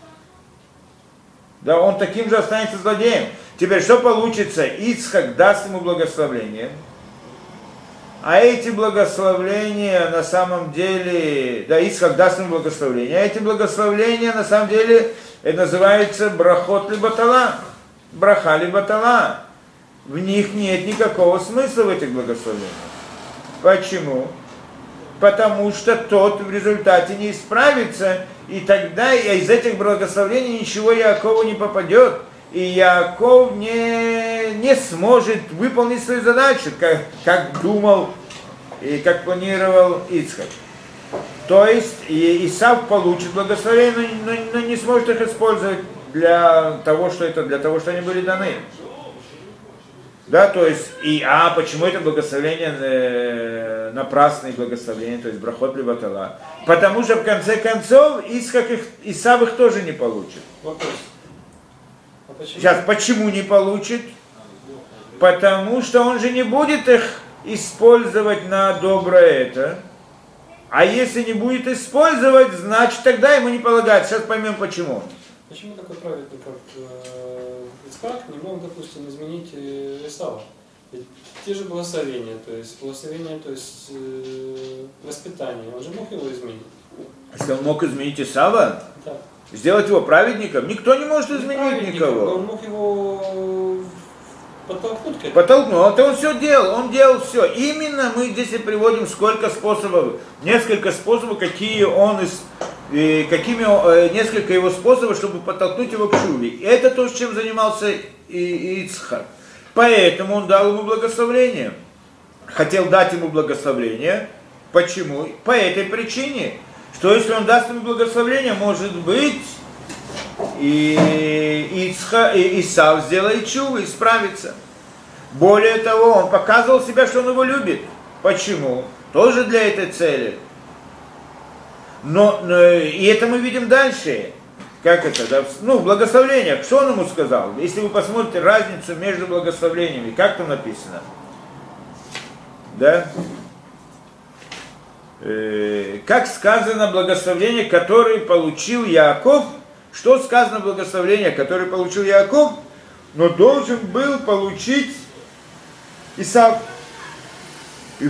Да, он таким же останется злодеем. Теперь что получится? Ицхак даст ему благословение, а эти благословления на самом деле, Ицхак даст ему благословение, а эти благословения на самом деле это называется брахот либо тала, браха либо тала. В них нет никакого смысла в этих благословениях. Почему? Потому что тот в результате не исправится, и тогда из этих благословений ничего Яакову не попадет, и Яаков не сможет выполнить свою задачу, как думал и как планировал Ицхак. То есть Исав получит благословение, но не сможет их использовать для того, что они были даны. Да, то есть, почему это благословение, напрасное благословение, то есть брахот либо тала? Потому что в конце концов Исав их тоже не получит. Вопрос. Почему? Сейчас, почему не получит? Потому что он же не будет их использовать на доброе это. А если не будет использовать, значит тогда ему не полагается. Сейчас поймем почему. Почему такой праведник, как Ицхак, не мог, допустим, изменить Исава? Ведь те же благословения, то есть воспитание, он же мог его изменить. Если он мог изменить Исава, да. Сделать его праведником, никто не может изменить никого. Он мог его подтолкнуть к этому. Подтолкнул, это он все делал, он делал все. Именно мы здесь и приводим сколько способов, несколько способов, несколько его способов, чтобы подтолкнуть его к шуве. Это то, чем занимался Ицхак. Поэтому он дал ему благословение. Хотел дать ему благословение. Почему? По этой причине, что если он даст ему благословение, может быть, и Исав сделает чуву, исправится. Более того, он показывал себя, что он его любит. Почему? Тоже для этой цели. И это мы видим дальше. как это, да, ну, в благословениях, что он ему сказал? Если вы посмотрите разницу между благословениями, как там написано? Да? Как сказано благословение, которое получил Яаков, что сказано благословение, которое получил Яаков, но должен был получить Исав. И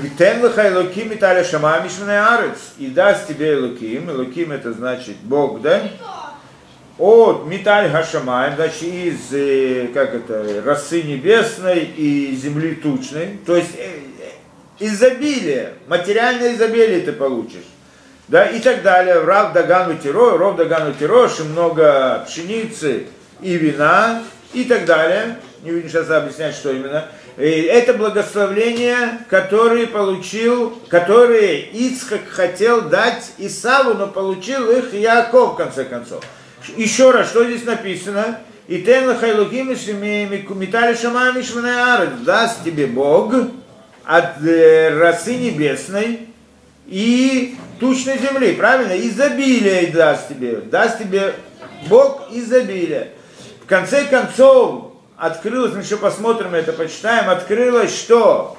даст тебе Элоким, Элоким это значит Бог, да? От Миталь Хашамаем, значит из, как это, росы небесной и земли тучной, то есть изобилие, материальное изобилие ты получишь. Да, и так далее. Рав Дагану Тиро, Ров Дагану Тирош, много пшеницы и вина, и так далее. Не будем сейчас объяснять, что именно. И это благословление, которое Ицхак хотел дать Исаву, но получил их Яаков, в конце концов. Еще раз, что здесь написано? И тен хайлухим митали шамай мишманай арец, даст тебе Бог от росы небесной и тучной земли, правильно? Изобилие даст тебе Бог изобилие. В конце концов, открылось, мы еще посмотрим это, почитаем, открылось, что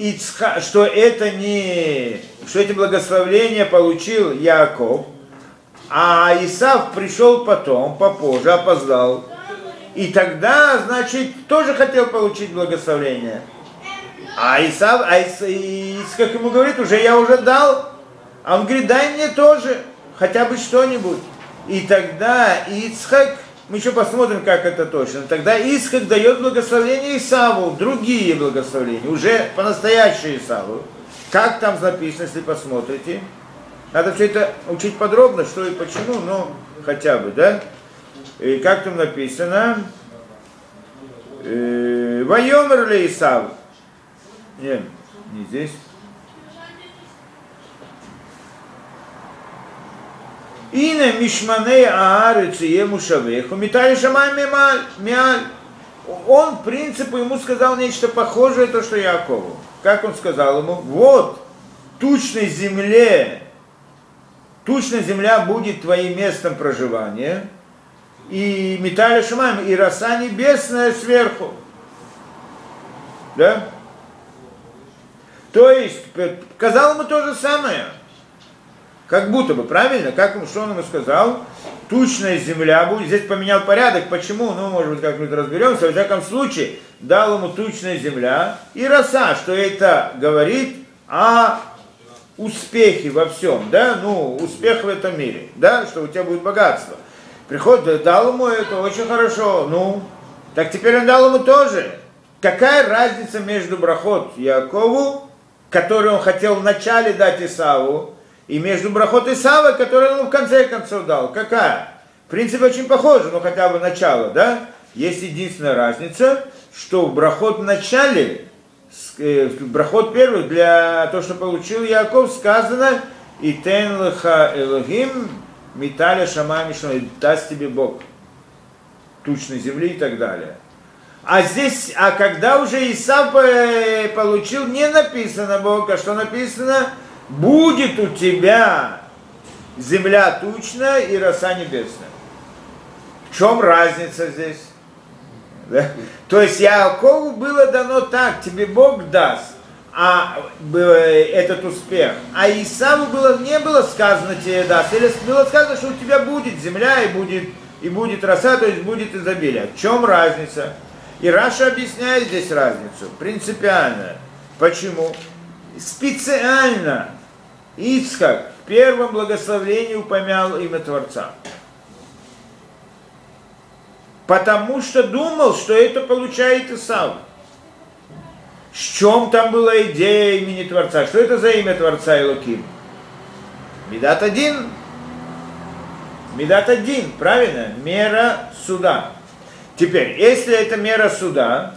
эти благословления получил Яаков, а Исав пришел потом, попозже, опоздал. И тогда, значит, тоже хотел получить благословение. А Ицхак ему говорит, я уже дал. А он говорит, дай мне тоже, хотя бы что-нибудь. И тогда Ицхак, мы еще посмотрим, как это точно, тогда Ицхак дает благословение Исаву, другие благословения, уже по-настоящему Исаву. Как там написано, если посмотрите. Надо все это учить подробно, что и почему, но хотя бы, да? И как там написано? Вайомер ли Исав? Нет, не здесь. Ине мишманей аарец и ему шавеху, митали шамай миаль. Он, в принципе, ему сказал нечто похожее, то, что Яакову. Как он сказал ему? Вот, тучная земля будет твоим местом проживания, и металли шамаем, и роса небесная сверху. Да? То есть, сказал ему то же самое. Как будто бы, правильно? Что он ему сказал? Тучная земля будет. Здесь поменял порядок. Почему? Ну, может быть, как-нибудь разберемся. Во всяком случае, дал ему тучная земля и роса, что это говорит о успехе во всем, да? Ну, успех в этом мире, да? Что у тебя будет богатство. Приходит, дал ему это, очень хорошо. Ну, так теперь он дал ему тоже. Какая разница между брахот Яакову, который он хотел вначале дать Исаву, и между брахот Исава, который он ему в конце концов дал? Какая? В принципе, очень похоже, но хотя бы начало, да? Есть единственная разница, что в брахот в начале, брахот первый, для того, что получил Яаков, сказано «И тен леха Элогим миталя шамай мишной», даст тебе Бог тучной земли и так далее. А здесь, когда уже Исав получил, не написано Бог, а что написано? Будет у тебя земля тучная и роса небесная. В чем разница здесь? Да? То есть Яакову было дано так, тебе Бог даст этот успех. А Исаву не было сказано тебе даст, или было сказано, что у тебя будет земля и будет роса, то есть будет изобилие. В чем разница? И Раша объясняет здесь разницу, принципиально. Почему? Специально Ицхак в первом благословении упомял имя Творца. Потому что думал, что это получает Исав. В чем там была идея имени Творца? Что это за имя Творца Элоким? Медат один. Медат один, правильно? Мера суда. Теперь, если это мера суда,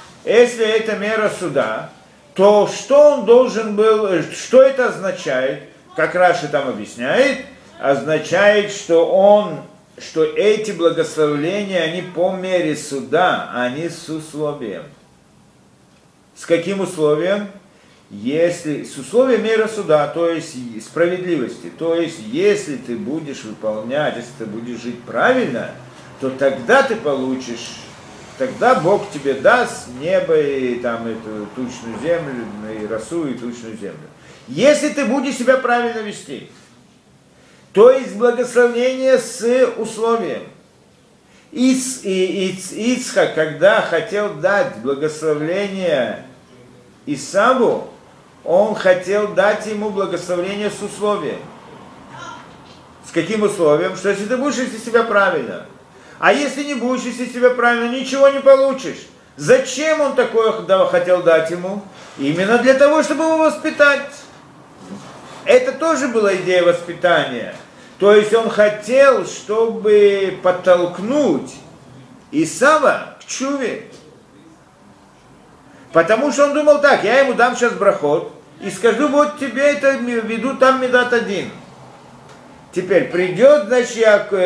то что он должен был, что это означает, как Раши там объясняет, означает, что эти благословления, они по мере суда, они с условием. С каким условием? если с условием мира суда, то есть справедливости, то есть если ты будешь выполнять, если ты будешь жить правильно, то тогда ты получишь, тогда Бог тебе даст небо и там эту тучную землю, и росу, и тучную землю. Если ты будешь себя правильно вести, то есть благословение с условием. Ицхак, когда хотел дать благословение Исаву, он хотел дать ему благословение с условием. С каким условием? Что если ты будешь вести себя правильно, а если не будешь вести себя правильно, ничего не получишь. Зачем он такое хотел дать ему? Именно для того, чтобы его воспитать. Это тоже была идея воспитания. То есть он хотел, чтобы подтолкнуть Исава к чуве. Потому что он думал так, я ему дам сейчас брахот и скажу, вот тебе это веду там медат один. Теперь придет, значит,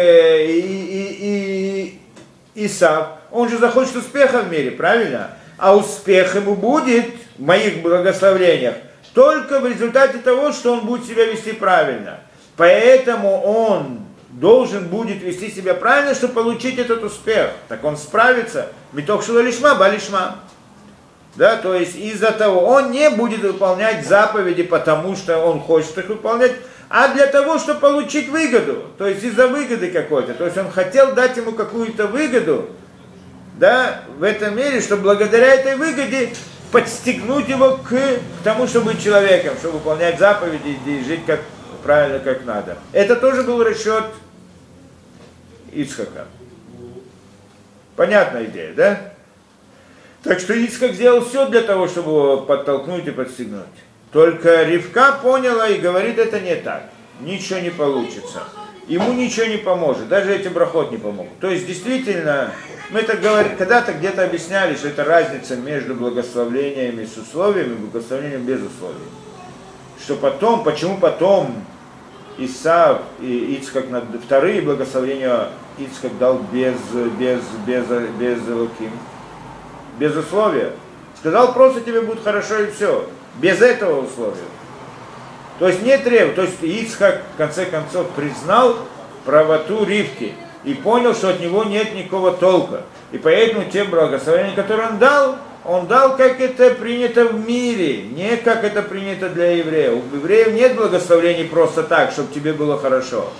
Исав, он же захочет успеха в мире, правильно? А успех ему будет в моих благословениях только в результате того, что он будет себя вести правильно. Поэтому он должен будет вести себя правильно, чтобы получить этот успех. Так он справится. Митох шила лишма, ба лишма. Да, то есть из-за того, он не будет выполнять заповеди, потому что он хочет их выполнять, а для того, чтобы получить выгоду. То есть из-за выгоды какой-то. То есть он хотел дать ему какую-то выгоду, да, в этом мире, чтобы благодаря этой выгоде подстегнуть его к тому, чтобы быть человеком, чтобы выполнять заповеди и жить как правильно, как надо. Это тоже был расчет Ицхака. Понятная идея, да? Так что Ицхак сделал все для того, чтобы его подтолкнуть и подстегнуть. Только Ривка поняла и говорит, это не так. Ничего не получится. Ему ничего не поможет. Даже эти брахот не помогут. То есть, действительно, мы это когда-то где-то объясняли, что это разница между благословениями с условиями и благословением без условий. Что потом, почему потом Исав и Ицхак, вторые благословения Ицхак дал без Элоким, без условия. Сказал, просто тебе будет хорошо и все. Без этого условия. То есть не требует. То есть Ицхак в конце концов признал правоту Ривки и понял, что от него нет никакого толка. И поэтому те благословения, которые он дал, как это принято в мире, не как это принято для евреев. У евреев нет благословений просто так, чтобы тебе было хорошо.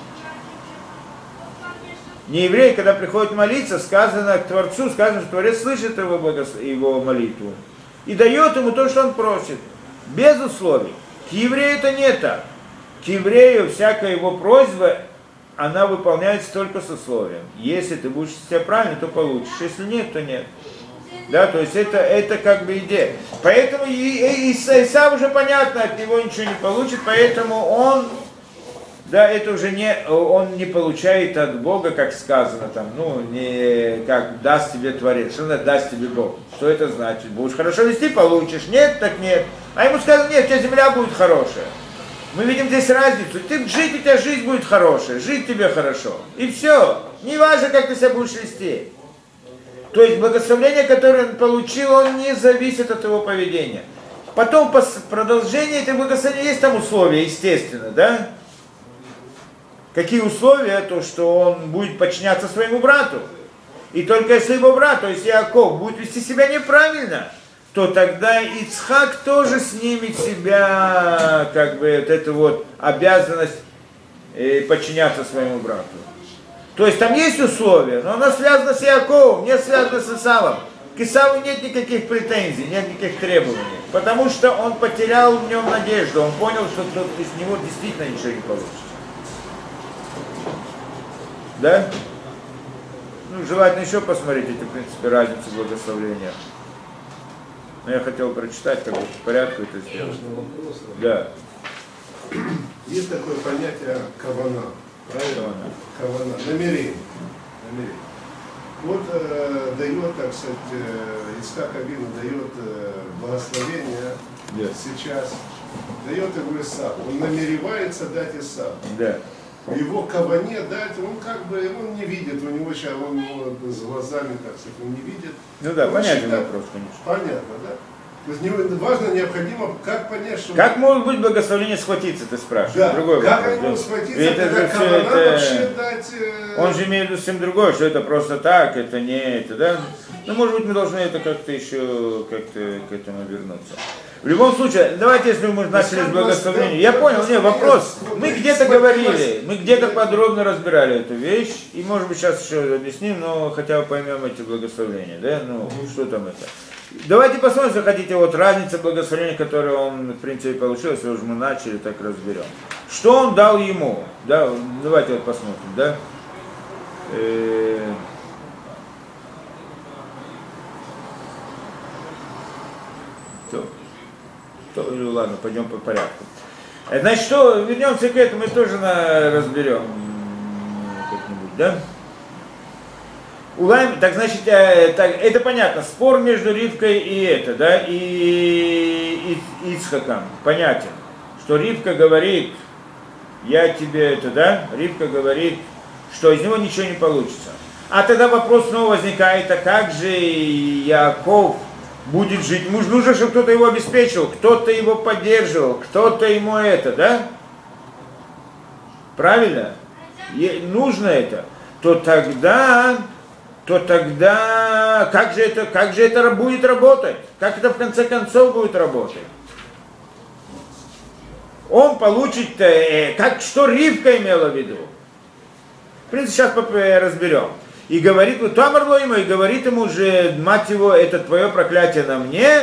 Не еврей, когда приходит молиться, сказано к Творцу, сказано, что Творец слышит его молитву и дает ему то, что он просит, без условий. К еврею это не так. К еврею всякая его просьба, она выполняется только с условием. Если ты будешь себя правильно, то получишь. Если нет, то нет. Да, то есть это как бы идея. Поэтому Исав уже понятно, от него ничего не получит, поэтому он, да, это уже он не получает от Бога, как сказано там, не как даст тебе Творец, что значит даст тебе Бог. Что это значит? Будешь хорошо вести, получишь, нет, так нет. А ему сказано, нет, у тебя земля будет хорошая. Мы видим здесь разницу. Ты жить, у тебя жизнь будет хорошая, жить тебе хорошо. И все. Не важно, как ты себя будешь вести. То есть благословение, которое он получил, он не зависит от его поведения. Потом по продолжению этой благословения есть там условия, естественно, да? Какие условия? То, что он будет подчиняться своему брату. И только если его брат, то есть Иаков, будет вести себя неправильно, то тогда Ицхак тоже снимет с себя как бы вот эту вот обязанность подчиняться своему брату. То есть там есть условия, но она связана с Иаковом, не связана с Исавом. К Исаву нет никаких претензий, нет никаких требований, потому что он потерял в нем надежду, он понял, что из него действительно ничего не получится. Да? Желательно еще посмотреть эти, в принципе, разницы благословления. Но я хотел прочитать, как бы по порядку это сделать. Да. Есть такое понятие кавана. Правильно? Кавана. Намерение. Вот дает, так сказать, Ицхак Авину дает благословение сейчас, дает его Исаву. Он намеревается дать Исаву. Да. Его каване дать, он как бы, он не видит, у него сейчас, он с глазами, так сказать, он не видит. Ну да, он понятен считает, вопрос, конечно. Понятно, да? То есть важно, необходимо, как понять, что... Как может быть благословение схватиться, ты спрашиваешь? Да, Другой как вопрос, они могут схватиться, это когда же всё кавана вообще дать... Он же имеет в виду совсем другое, что это просто так, это не это, да? Ну, может быть, мы должны это как-то еще как-то к этому вернуться. В любом случае, давайте, если мы начали с благословения. Я понял, нет, вопрос. Мы где-то говорили, мы где-то подробно разбирали эту вещь, и, может быть, сейчас еще объясним, но хотя бы поймем эти благословения, да? Ну, что там это? Давайте посмотрим, если хотите, вот разница благословения, которую он, в принципе, получил, если уже мы начали, так разберем. Что он дал ему? Да, давайте вот посмотрим, да? Ладно, пойдем по порядку. Значит, что, вернемся к этому, мы тоже разберем как-нибудь, да? Улайм, так значит, так, это понятно, спор между Ривкой и это, да, и Ицхаком, понятен, что Ривка говорит, я тебе это, да, Ривка говорит, что из него ничего не получится. А тогда вопрос снова возникает, а как же Яаков будет жить? Нужно, чтобы кто-то его обеспечил, кто-то его поддерживал, кто-то ему это, да? Правильно? Нужно это. То тогда как же это будет работать? Как это в конце концов будет работать? Он получит, что Ривка имела в виду? В принципе, сейчас разберем. И говорит, вот Тамарло ему, и говорит ему же, мать его, это твое проклятие на мне,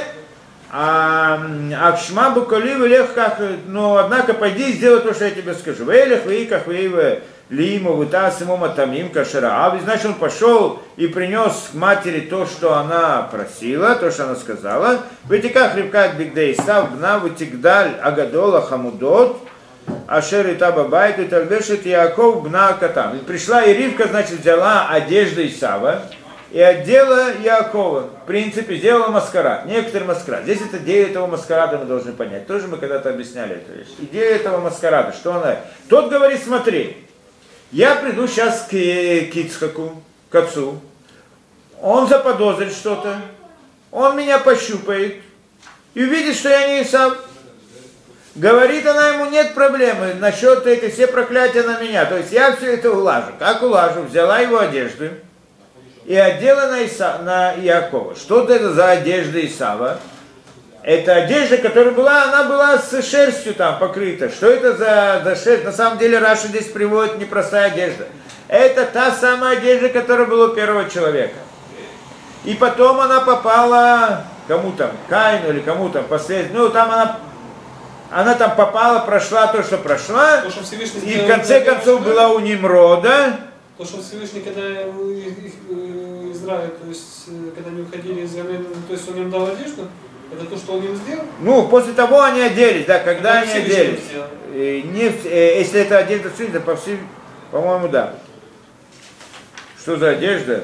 Акшма Букали Велех, но однако пойди и сделай то, что я тебе скажу. Велех, Вейках, Вейве, Лиму, Вытас ему Матамим, Кашара. Значит, он пошел и принес к матери то, что она просила, то, что она сказала. Вытеках Ривкат Бигдей Сав, Бна, Вытигдаль, Агадола, Хамудот, Ашер и Таба Байт, и Тальбешет Яаков, Бна, Катам. И пришла и Ривка, значит, взяла одежду Исава и одела Яакова. В принципе, сделала маскарад, некоторый маскарад. Здесь это идея этого маскарада мы должны понять. Тоже мы когда-то объясняли эту вещь. Идея этого маскарада, что она... Тот говорит, смотри, я приду сейчас к Ицхаку, к отцу, он заподозрит что-то, он меня пощупает и увидит, что я не Исав. Говорит она ему, нет проблемы, насчет этой все проклятия на меня, то есть я все это улажу. Как улажу? Взяла его одежду и одела на Иакова. Что это за одежда Исава? Это одежда, которая она была с шерстью там покрыта. Что это за шерсть? На самом деле Раша здесь приводит непростая одежда. Это та самая одежда, которая была у первого человека. И потом она попала, кому там, Каину или кому там, последовательно, ну там она там попала, прошла то, что прошла, то, что и в конце концов была у Нимрода. То, что Всевышний, когда Израиль, то есть, когда они уходили из Израиля, то есть он им дал одежду, это то, что он им сделал? Ну, после того они оделись, да, когда они оделись. Если это одежда Всевышнего, по-моему, да. Что за одежда?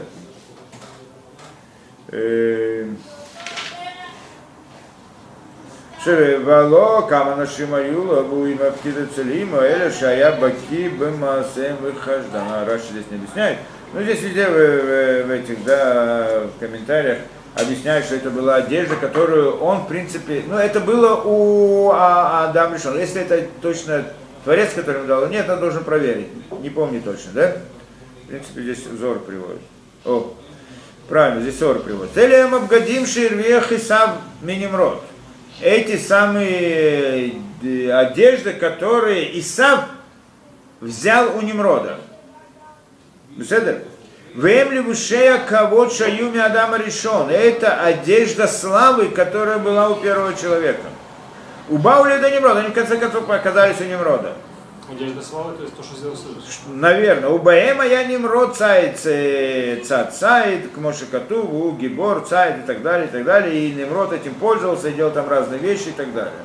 Шевало, Камана Шимаюла, Буима Птида Целима, Эля Шая Баки, Бемасем Выхаждана. Раша здесь не объясняет. Но здесь везде в этих, да, в комментариях объясняет, что это была одежда, которую он, в принципе, ну, это было у Адама Ришон. Если это точно Творец, который ему дал, нет, он должен проверить. Не помню точно, да? В принципе, здесь Зор приводит. О, правильно, здесь Зор приводит. Элем Абгадим Ширвех Исав Минимрод. Эти самые одежды, которые Исав взял у Нимрода. Беседер? Вемли вушея кавод шаюми Адама Ришон. Это одежда славы, которая была у первого человека. У Бауля до Нимрода, они в конце концов оказались у Нимрода. Одежда славы, то есть то, что сделал Всевышний. Наверное. У Баэма я Нимрод цайд, цад цайд, к Мошекату, у Гибор цайд и так далее, и так далее. И Нимрод этим пользовался, и делал там разные вещи и так далее.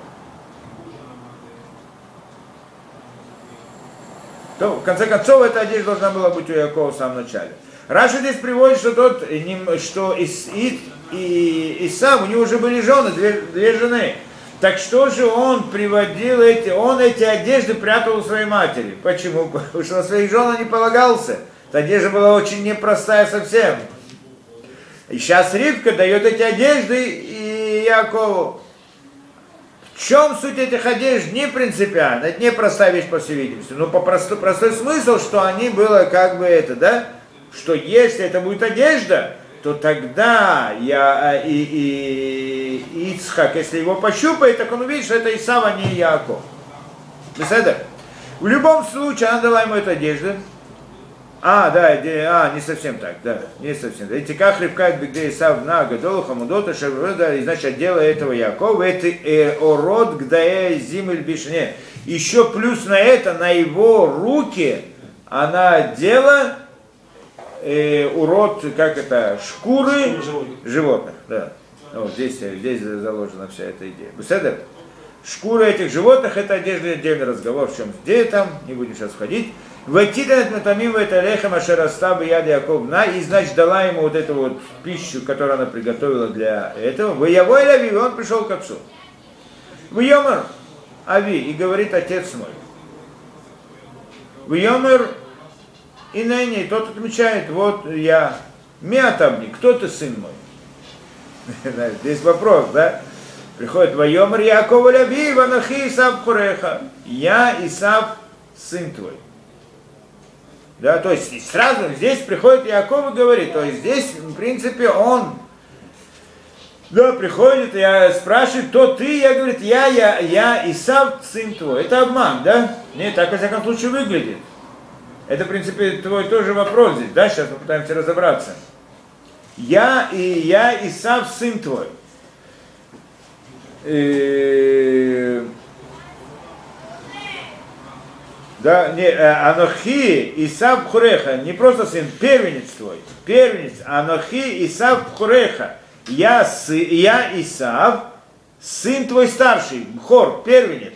То, в конце концов, эта одежда должна была быть у Якова в самом начале. Раша здесь приводит, что Исав, у него уже были жены, две жены. Так что же он приводил эти одежды прятал у своей матери? Почему? Потому что на своих жен он не полагался. Эта одежда была очень непростая совсем. И сейчас Ривка дает эти одежды и Якову. В чем суть этих одежд? Не принципиально, это не простая вещь, по всей видимости. Но простой смысл, что они было как бы это, да? Что если это будет одежда, то тогда Ицхак, если его пощупает, так он увидит, что это Исав, а не Яков. В любом случае, она дала ему эту одежду. Не совсем так, да, не совсем. И тиках рыбкает бигде Исав на гадолу хамудота шарведа, и значит, дело этого Якова, это ород гдае зимель бишне. Еще плюс на это, на его руки, она одела урод, как это, шкуры животных, да. Вот здесь заложена вся эта идея. Беседер? Шкуры этих животных, это отдельный разговор, в чем где там, не будем сейчас входить. Вайтидат натамим вайталехам ашерастабы яд Яковна, и значит дала ему вот эту вот пищу, которую она приготовила для этого. Ваявой Ави, он пришел к отцу. Вайомер Ави, и говорит отец мой. Вайомер и ныне, и тот отмечает, вот я, миатабни, кто ты, сын мой? Здесь вопрос, да? Приходит Вайомер Яков Ави, Ванахи Исав Хуреха. Я Исав, сын твой. Да, то есть сразу здесь приходит Яков и говорит, то есть здесь, в принципе, он, да, приходит и спрашивает, кто ты, я говорит, я Исав, сын твой. Это обман, да? Нет, так, во всяком случае, выглядит. Это, в принципе, твой тоже вопрос здесь, да, сейчас мы пытаемся разобраться. Я Исав, сын твой. Да, не, Анохи Исав Хуреха, не просто сын, первенец твой, первенец, Анохи Исав Хуреха, я Исав, сын твой старший, Бхор, первенец.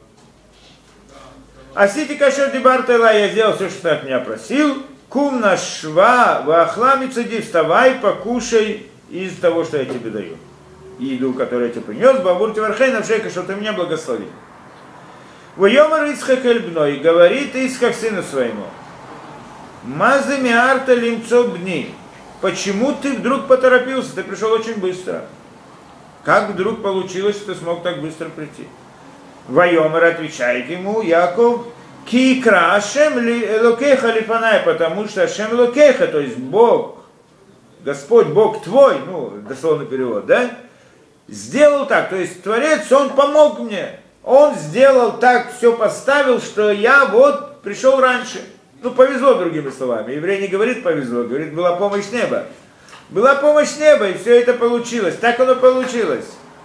Асити кашер дибартайла, я сделал все, что ты от меня просил, кум нашва, вахламица ди, вставай, покушай из того, что я тебе даю. Еду, которую я тебе принес, бабур тевархей, навшейка, что ты меня благословил. Вайомар Ицхак эльбной, говорит Ицхак сыну своему, Мазы миарта лимцо бни, почему ты вдруг поторопился, ты пришел очень быстро. Как вдруг получилось, что ты смог так быстро прийти? Вайомар отвечает ему, Яков, Кикра Ашем локеха лифанай, потому что Ашем локеха, то есть Бог, Господь, Бог твой, ну, дословный перевод, да, сделал так, то есть Творец, Он помог мне. Он сделал так, все поставил, что я вот пришел раньше. Ну, повезло, другими словами. Еврей не говорит повезло, говорит, была помощь неба. Была помощь неба, и все это получилось. Так оно получилось.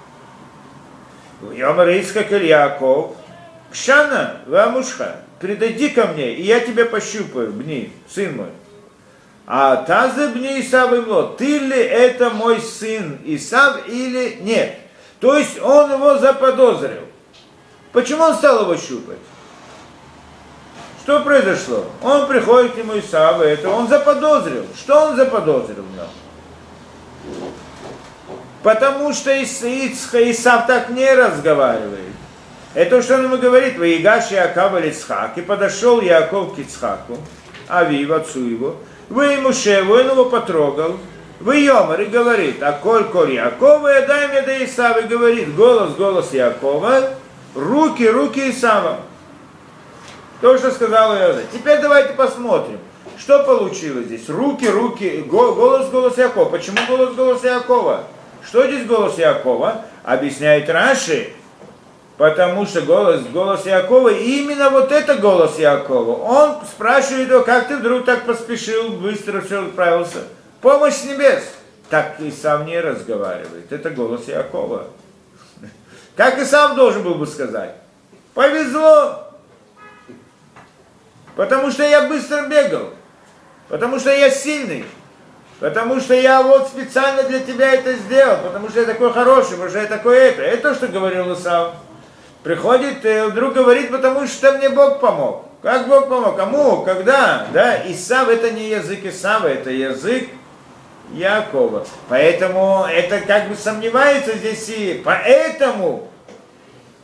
Йомар Ицхак эль Яков, Кшана, Вамушха, приди ко мне, и я тебя пощупаю, Бни, сын мой. А тазы Бни Исав имло, ты ли это мой сын Исав или нет? То есть он его заподозрил. Почему он стал его щупать? Что произошло? Он приходит к нему Исав, это он заподозрил. Что он заподозрил в нем? Потому что Исав так не разговаривает. Это что он ему говорит, «Ваигаш Яков аль Ицхак», и подошел Яков к Ицхаку, Авив, отцу его, вы ему шеву, он его потрогал, вы Йомар, и говорит, «А коль Якова, и дай мне до Исава», и говорит, голос Якова, руки Исава. То, что сказал Иосиф. Теперь давайте посмотрим, что получилось здесь. Руки, голос Якова. Почему голос Якова? Что здесь голос Якова? Объясняет Раши. Потому что голос Якова, именно вот это голос Якова. Он спрашивает его, как ты вдруг так поспешил, быстро все отправился. Помощь с небес. Так Исав не разговаривает. Это голос Якова. Как Исав должен был бы сказать? Повезло. Потому что я быстро бегал. Потому что я сильный. Потому что я вот специально для тебя это сделал. Потому что я такой хороший, потому что я такой это. Это то, что говорил Исав. Приходит и вдруг говорит, потому что мне Бог помог. Как Бог помог? Кому? Когда? Да? Исав это не язык Исава, это язык Якова. Поэтому это как бы сомневается здесь и поэтому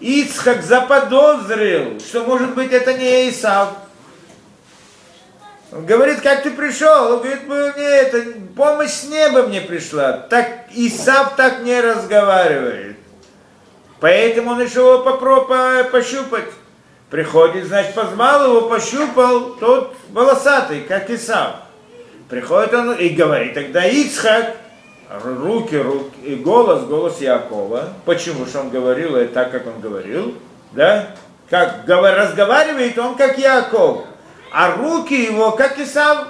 Ицхак заподозрил, что может быть это не Исав. Он говорит, как ты пришел? Он говорит, нет, помощь с неба мне пришла. Так Исав так не разговаривает. Поэтому он решил его пощупать. Приходит, значит, позвал его, пощупал, тот волосатый, как Исав. Приходит он и говорит, тогда Ицхак, руки, и голос Якова. Почему же он говорил это так, как он говорил? Да? Как разговаривает он, как Яков. А руки его, как Исав.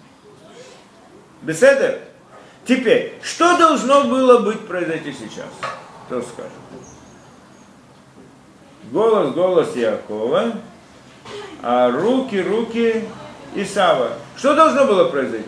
Беседер. Теперь, что должно было произойти сейчас? Кто скажет? Голос Якова, а руки Исава. Что должно было произойти?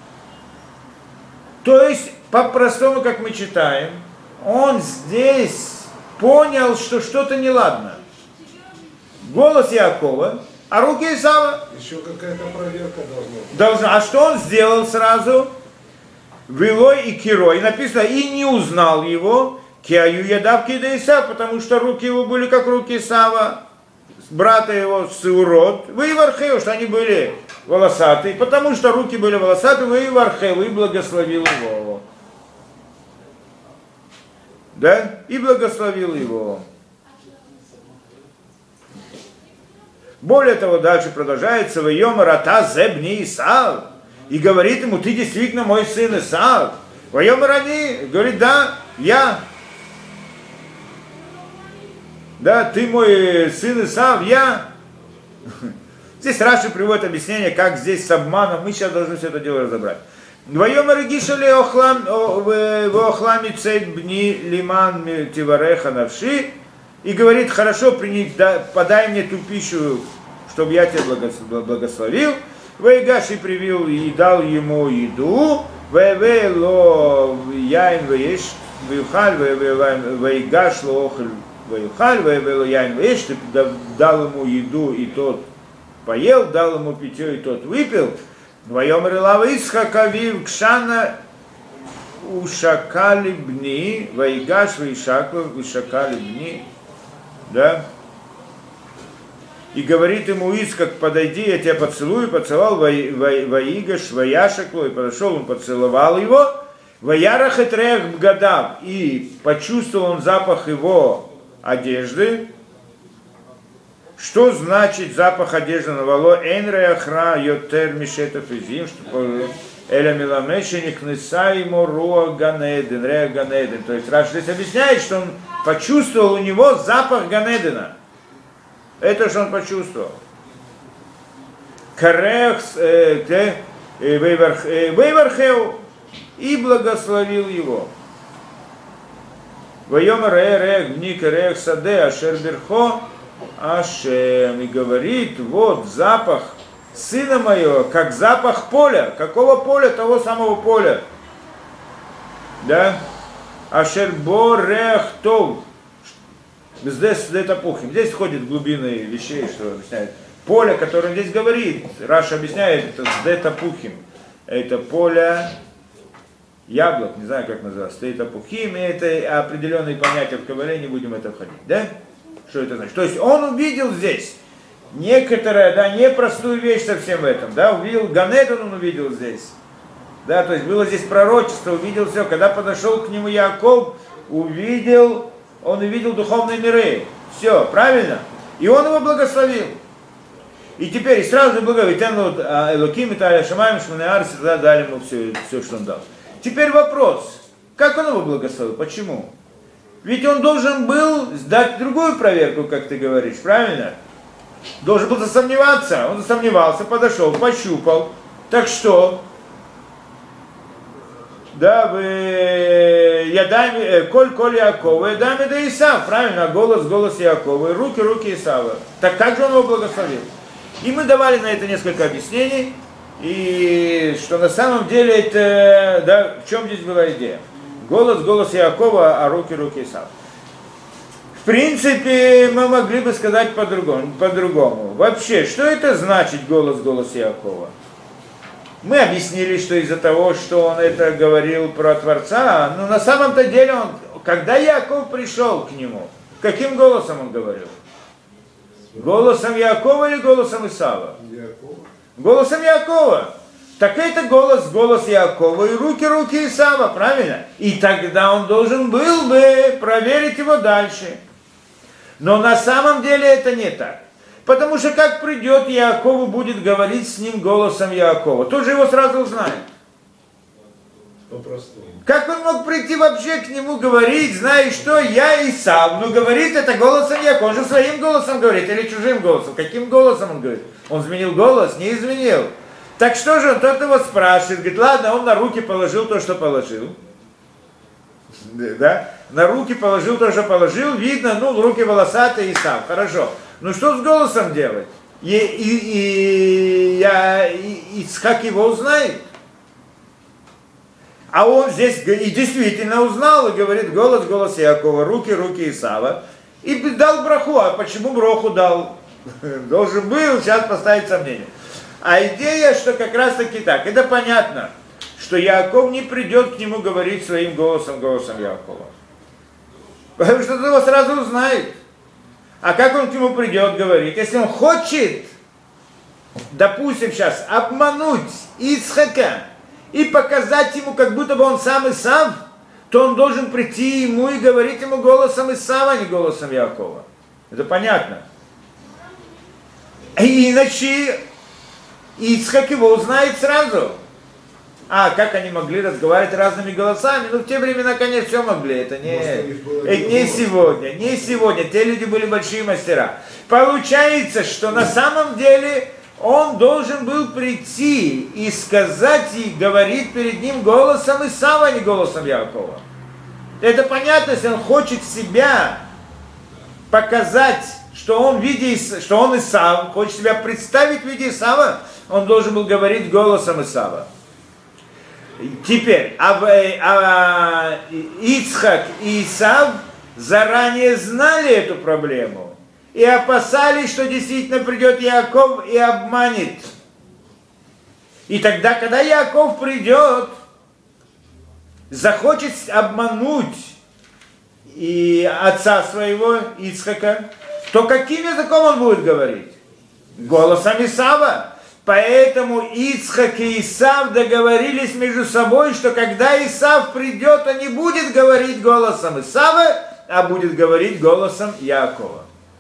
То есть, по-простому, как мы читаем, он здесь понял, что что-то неладно. Голос Якова, а руки Исава. Еще какая-то проверка должна быть. А что он сделал сразу? Вилой и Кирой. Написано, и не узнал его, Киаю Ядавки да Исав, потому что руки его были как руки Исава, брата его Сеурот. Вы и Вархеу, что они были волосатые, потому что руки были волосатые, вы и Вархеу, и благословил его. Да? И благословил его. Более того, дальше продолжается, «Вайомар ата зебни Исав», и говорит ему, ты действительно мой сын Исав. «Вайомар ани», говорит, да, я. Да, ты мой сын Исав, я. Здесь Раши приводит объяснение, как здесь с обманом, мы сейчас должны все это дело разобрать. «Вайомар гишали охлами цейт бни лиман тивареха навши», и говорит, хорошо, подай мне ту пищу, чтобы я тебя благословил. Вайгаш и привил и дал ему еду. Вайвело яин ваеш вайухаль, вайгаш лоохаль вайухаль, вайвело яин ваеш, ты дал ему еду, и тот поел, дал ему питье, и тот выпил. Вайомар лава Ицхака вив кшана ушакали бни, вайгаш вайшаков ушакали бни. Да? И говорит ему Ицхак, подойди, я тебя поцелую, поцеловал Ваигаш, Ваяшаклу, и подошел, он поцеловал его, Ваярах и трех бгадав, и почувствовал он запах его одежды. Что значит запах одежды на вало? Энре ахра йотер мишетов изим, что эля миламеша нихнеса ему руа ганеден, реа ганеден. То есть Раши здесь объясняет, что он почувствовал у него запах Ганедена. Это что он почувствовал. Карехс вейвархеу, и благословил его. Вайомар эрех бни карех саде ашер берхо ашем. И говорит, вот запах сына моего, как запах поля. Какого поля? Того самого поля. Да? Ашербо рехтов. Здесь это пухим. Здесь входит глубины вещей, что объясняет. Поле, которое он здесь говорит, Раша объясняет, это сдета пухим. Это поле яблок, не знаю, как называется. Сдета пухим, и это определенные понятия в Кабале, не будем это входить. Да? Что это значит? То есть он увидел здесь некоторое, да, непростую вещь совсем в этом. Да? Увидел Ганедон, он увидел здесь. Да, то есть было здесь пророчество, увидел все. Когда подошел к нему Яков, он увидел духовные миры. Все, правильно? И он его благословил. И теперь, и сразу же благословил. Элоким, Италия, Шамаем, Шманеарс, тогда дали ему все, что он дал. Теперь вопрос. Как он его благословил? Почему? Ведь он должен был дать другую проверку, как ты говоришь, правильно? Должен был засомневаться. Он засомневался, подошел, пощупал. Так что? Да, я дам, коль Якова, я дам да Исав, правильно, голос Якова, и руки Исава. Так как же он его благословил? И мы давали на это несколько объяснений, и что на самом деле это, да, в чем здесь была идея? Голос Якова, а руки Исава. В принципе, мы могли бы сказать по-другому. Вообще, что это значит голос Якова? Мы объяснили, что из-за того, что он это говорил про Творца, но на самом-то деле, когда Яков пришел к нему, каким голосом он говорил? Голосом Якова или голосом Исава? Голосом Яакова. Так это голос Яакова и руки Исава, правильно? И тогда он должен был бы проверить его дальше. Но на самом деле это не так. Потому что как придет Яакову, будет говорить с ним голосом Яакова. Тут же его сразу узнает. По-простому. Как он мог прийти вообще к нему говорить, зная, что я Исав, но говорит это голосом Яакова. Он же своим голосом говорит или чужим голосом? Каким голосом он говорит? Он изменил голос? Не изменил. Так что же, тот его спрашивает, говорит, ладно, он на руки положил то, что положил. Да? На руки положил то, что положил, видно, ну, руки волосатые и сам, хорошо. Ну что с голосом делать? Ицхак его узнает. А он здесь и действительно узнал, и говорит, голос Яакова, руки Исава. И дал браху. А почему браху дал? Должен был, сейчас поставить сомнение. А идея, что как раз таки так, это понятно, что Яаков не придет к нему говорить своим голосом Яакова. Потому что он его сразу узнает. А как он к нему придет говорить? Если он хочет, допустим, сейчас обмануть Ицхака и показать ему, как будто бы он сам Исав, то он должен прийти ему и говорить ему голосом Исава, а не голосом Яакова. Это понятно. И иначе Ицхак его узнает сразу. А как они могли разговаривать разными голосами? Ну, в те времена, конечно, все могли. Это не сегодня. Те люди были большие мастера. Получается, что на самом деле он должен был прийти и сказать, и говорить перед ним голосом Исава, а не голосом Яакова. Это понятно, если он хочет себя показать, что он Исав, хочет себя представить в виде Исава, он должен был говорить голосом Исава. Теперь, Ицхак и Исав заранее знали эту проблему и опасались, что действительно придет Яаков и обманет. И тогда, когда Яаков придет, захочет обмануть и отца своего, Ицхака, то каким языком он будет говорить? Голосом Исава. Поэтому Ицхак и Исав договорились между собой, что когда Исав придет, он не будет говорить голосом Исава, а будет говорить голосом Яакова.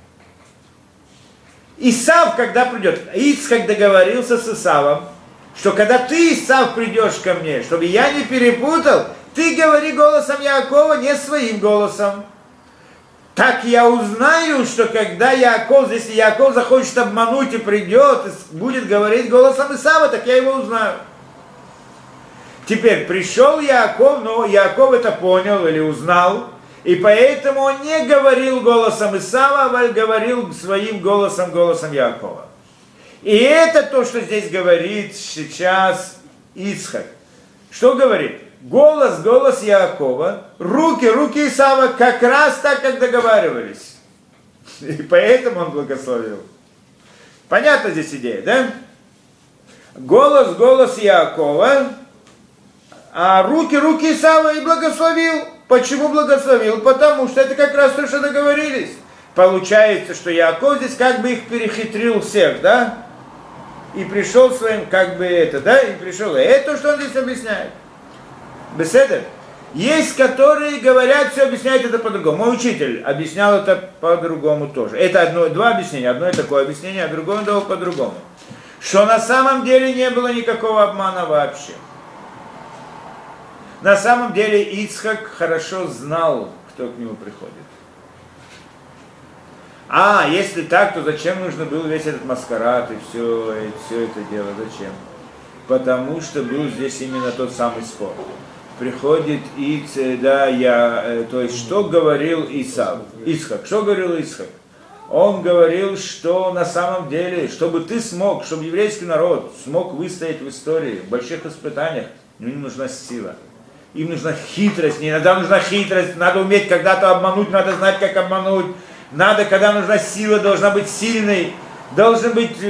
Исав, когда придет, Ицхак договорился с Исавом, что когда ты, Исав, придешь ко мне, чтобы я не перепутал, ты говори голосом Яакова, не своим голосом. Так я узнаю, что когда если Яаков захочет обмануть и придет, и будет говорить голосом Исава, так я его узнаю. Теперь пришел Яаков, но Яаков это понял или узнал, и поэтому он не говорил голосом Исава, а говорил своим голосом Яакова. И это то, что здесь говорит сейчас Ицхак. Что говорит? Голос Яакова, руки Исава, как раз так, как договаривались. И поэтому он благословил. Понятна здесь идея, да? Голос Яакова, а руки Исава и благословил. Почему благословил? Потому что это как раз то, что договорились. Получается, что Яаков здесь как бы их перехитрил всех, да? И пришел своим, и пришел. Это то, что он здесь объясняет. Беседер. Есть, которые говорят, все объясняют это по-другому. Мой учитель объяснял это по-другому тоже. Это два объяснения. Одно такое объяснение, а другое по-другому. Что на самом деле не было никакого обмана вообще. На самом деле Ицхак хорошо знал, кто к нему приходит. Если так, то зачем нужно был весь этот маскарад и все это дело? Зачем? Потому что был здесь именно тот самый спор. Приходит то есть что говорил Ицхак? Что говорил Ицхак? Он говорил, что на самом деле, чтобы еврейский народ смог выстоять в истории, в больших испытаниях, им нужна сила. Им нужна хитрость, не иногда нужна хитрость, надо уметь когда-то обмануть, надо знать, как обмануть. Когда нужна сила, должна быть сильной, должен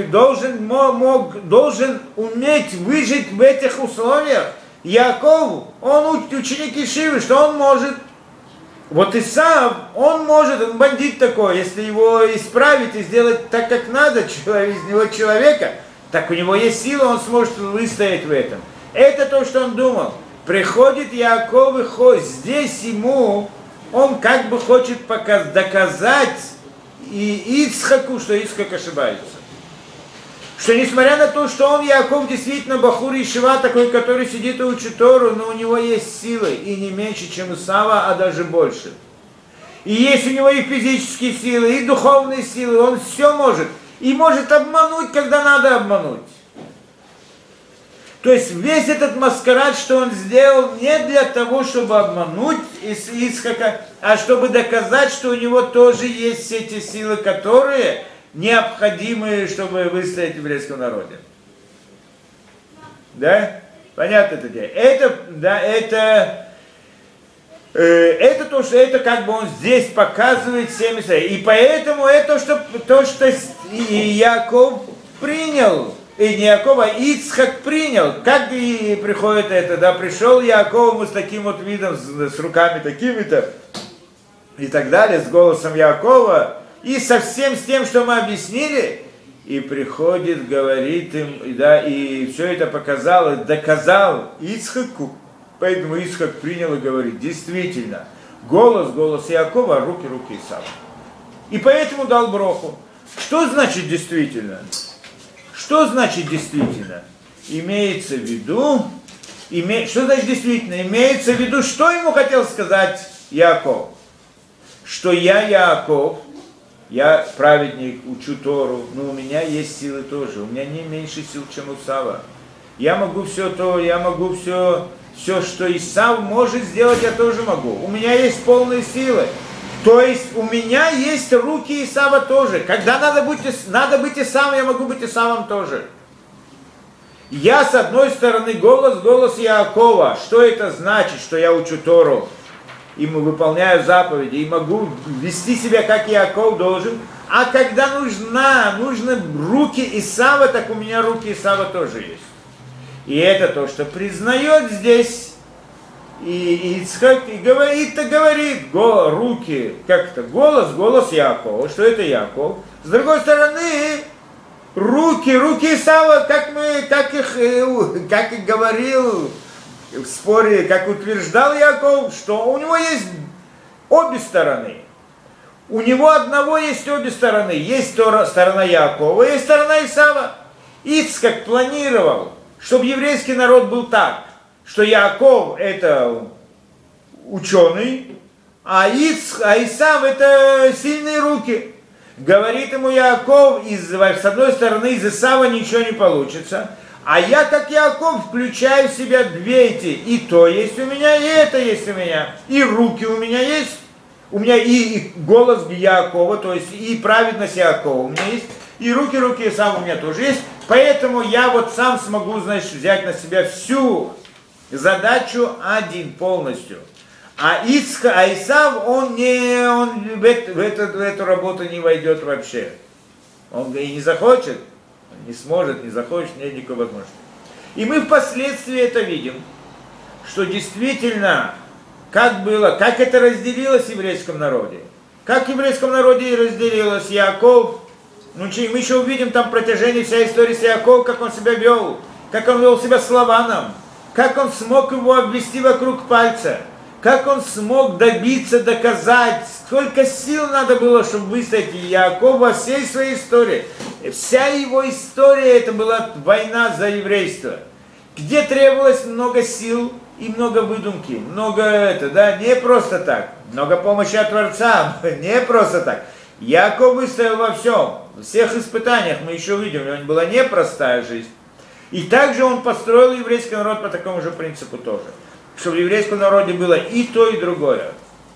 уметь выжить в этих условиях. Яаков, он ученик Ишивы, что он может? Вот Исав, он бандит такой, если его исправить и сделать так, как надо, из него человека, так у него есть сила, он сможет выстоять в этом. Это то, что он думал. Приходит Яаков и ходит. Здесь ему, он как бы хочет доказать и Ицхаку, что Ицхак ошибается. Что несмотря на то, что он, Яаков, действительно бахур Ишива, такой, который сидит и учит Тору, но у него есть силы, и не меньше, чем Исава, а даже больше. И есть у него и физические силы, и духовные силы, он все может. И может обмануть, когда надо обмануть. То есть весь этот маскарад, что он сделал, не для того, чтобы обмануть Ицхака, а чтобы доказать, что у него тоже есть все эти силы, которые необходимые, чтобы выстоять в еврейском народе. Да? Понятно это дело? Это то, что это как бы он здесь показывает всеми своими. И поэтому это то, что Яаков принял. И не Яаков, а Ицхак принял. Как и приходит это, да, пришел Яаков ему с таким вот видом, с руками такими-то, и так далее, с голосом Яакова, и совсем с тем, что мы объяснили, и приходит, говорит им, да, и все это показал, доказал Ицхаку, поэтому Ицхак принял и говорит, действительно, голос Яакова, а руки Исава. И поэтому дал броху. Что значит действительно? Что значит действительно? Имеется в виду, что значит действительно? Имеется в виду, что ему хотел сказать Яаков? Что я Яаков, я праведник, учу Тору, но у меня есть силы тоже, у меня не меньше сил, чем у Исава. Я могу все то, все, что Исав может сделать, я тоже могу. У меня есть полные силы. То есть у меня есть руки Исава тоже. Когда надо быть Исавом, я могу быть Исавом тоже. Я, с одной стороны, голос Яакова. Что это значит, что я учу Тору, и выполняю заповеди, и могу вести себя, как Яаков должен. А когда нужны руки Исава, так у меня руки Исава тоже есть. И это то, что признает здесь и Ицхак, и говорит, руки, голос Яакова, что это Яаков. С другой стороны, руки Исава, как и говорил в споре, как утверждал Яаков, что у него есть обе стороны. У него одного есть обе стороны. Есть сторона Яакова, есть сторона Исава. Ицхак планировал, чтобы еврейский народ был так, что Яаков это ученый, а Исав это сильные руки. Говорит ему Яаков, с одной стороны из Исава ничего не получится, а я, как Яаков, включаю в себя две эти. И то есть у меня, и это есть у меня. И руки у меня есть. У меня и голос Яакова, то есть и праведность Яакова у меня есть. И руки Исава у меня тоже есть. Поэтому я вот сам смогу, взять на себя всю задачу один полностью. А Исав, он в эту работу не войдет вообще. Он и не захочет, не сможет, не захочет, нет никакой возможности. И мы впоследствии это видим, что действительно, как это разделилось в еврейском народе. Как в еврейском народе разделилось Яаков. Мы еще увидим там протяжении вся история с Яаковом, как он себя вел, как он вел себя с Лаваном, как он смог его обвести вокруг пальца, как он смог доказать, сколько сил надо было, чтобы выстоять Яаков во всей своей истории. Вся его история, это была война за еврейство, где требовалось много сил и много выдумки, не просто так, много помощи от Творца, не просто так. Яаков выстоял во всем, во всех испытаниях, мы еще увидим, у него была непростая жизнь. И также он построил еврейский народ по такому же принципу тоже. Чтобы в еврейском народе было и то, и другое.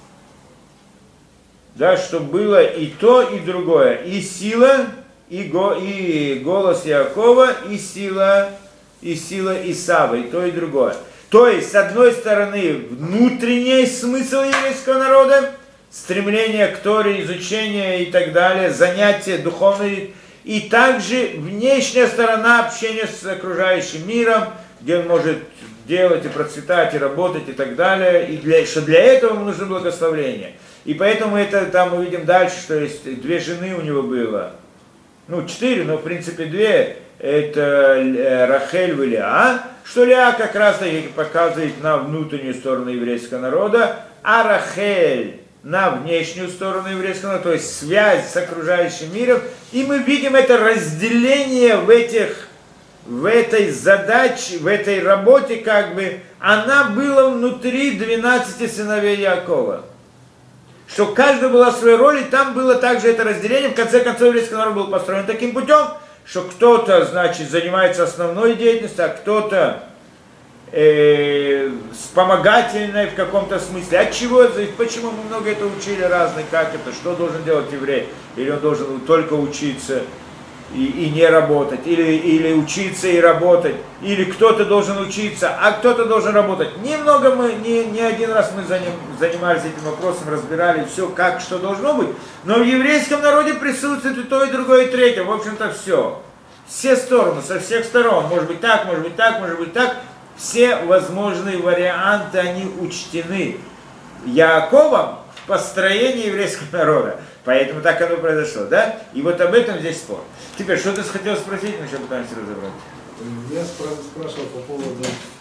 Да, чтобы было и то, и другое. И сила, и голос Яакова, и сила Исава, и то, и другое. То есть, с одной стороны, внутренний смысл еврейского народа, стремление к Торе, изучение и так далее, занятия духовные, и также внешняя сторона общения с окружающим миром, где он может делать и процветать, и работать, и так далее, и что для этого ему нужно благословение. И поэтому это там мы видим дальше, что есть две жены у него было. ну 4, но в принципе 2, это Рахель и Леа, что Леа как раз таки показывает на внутреннюю сторону еврейского народа, а Рахель на внешнюю сторону еврейского народа, то есть связь с окружающим миром, и мы видим это разделение в этой задаче, в этой работе, как бы, она была внутри 12 сыновей Яакова. Что у каждого была своя роль, и там было также это разделение. В конце концов, еврейский народ был построен таким путем, что кто-то, значит, занимается основной деятельностью, а кто-то вспомогательной в каком-то смысле. От чего это зависит? Почему мы много это учили разные, как это, что должен делать еврей? Или он должен только учиться и не работать, или учиться и работать, или кто-то должен учиться, а кто-то должен работать. Немного мы, не один раз мы занимались этим вопросом, разбирали все, как, что должно быть, но в еврейском народе присутствует и то, и другое, и третье, в общем-то все. Все стороны, со всех сторон, может быть так, может быть так, может быть так, все возможные варианты, они учтены Яаковом в построении еврейского народа. Поэтому так оно произошло, да? И вот об этом здесь спор. Теперь, что ты хотел спросить, мы еще пытаемся разобрать. Я спрашивал по поводу,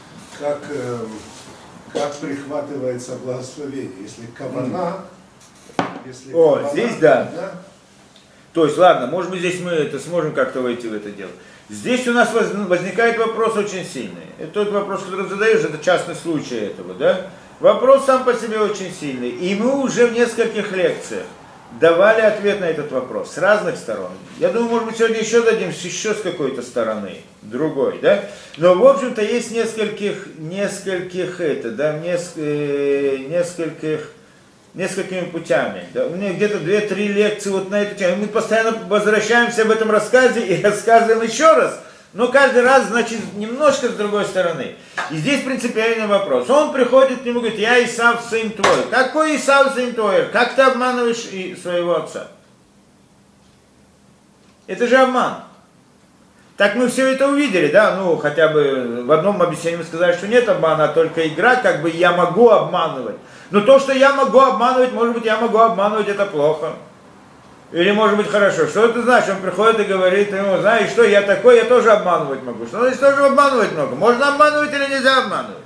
как прихватывается благословение, если кавана, здесь да. То есть, ладно, может быть, здесь мы это сможем как-то войти в это дело. Здесь у нас возникает вопрос очень сильный. Это тот вопрос, который задаешь, это частный случай этого, да? Вопрос сам по себе очень сильный. И мы уже в нескольких лекциях давали ответ на этот вопрос с разных сторон. Я думаю, может быть, сегодня еще дадим с какой-то стороны, другой, да? Но, в общем-то, есть несколькими путями. Да? У меня где-то 2-3 лекции вот на эту тему. Мы постоянно возвращаемся об этом рассказе и рассказываем еще раз, но каждый раз, значит, немножко с другой стороны. И здесь принципиальный вопрос. Он приходит к нему и говорит: я Исав, сын твой. Какой Исав, сын твой? Как ты обманываешь и своего отца? Это же обман. Так мы все это увидели, да? Ну, хотя бы в одном объяснении мы сказали, что нет обмана, а только игра, как бы я могу обманывать. Но то, что я могу обманывать, может быть, я могу обманывать, это плохо. Или может быть хорошо. Что это значит? Он приходит и говорит ему: знаешь что, я такой, я тоже обманывать могу. Что значит тоже обманывать много? Можно обманывать или нельзя обманывать?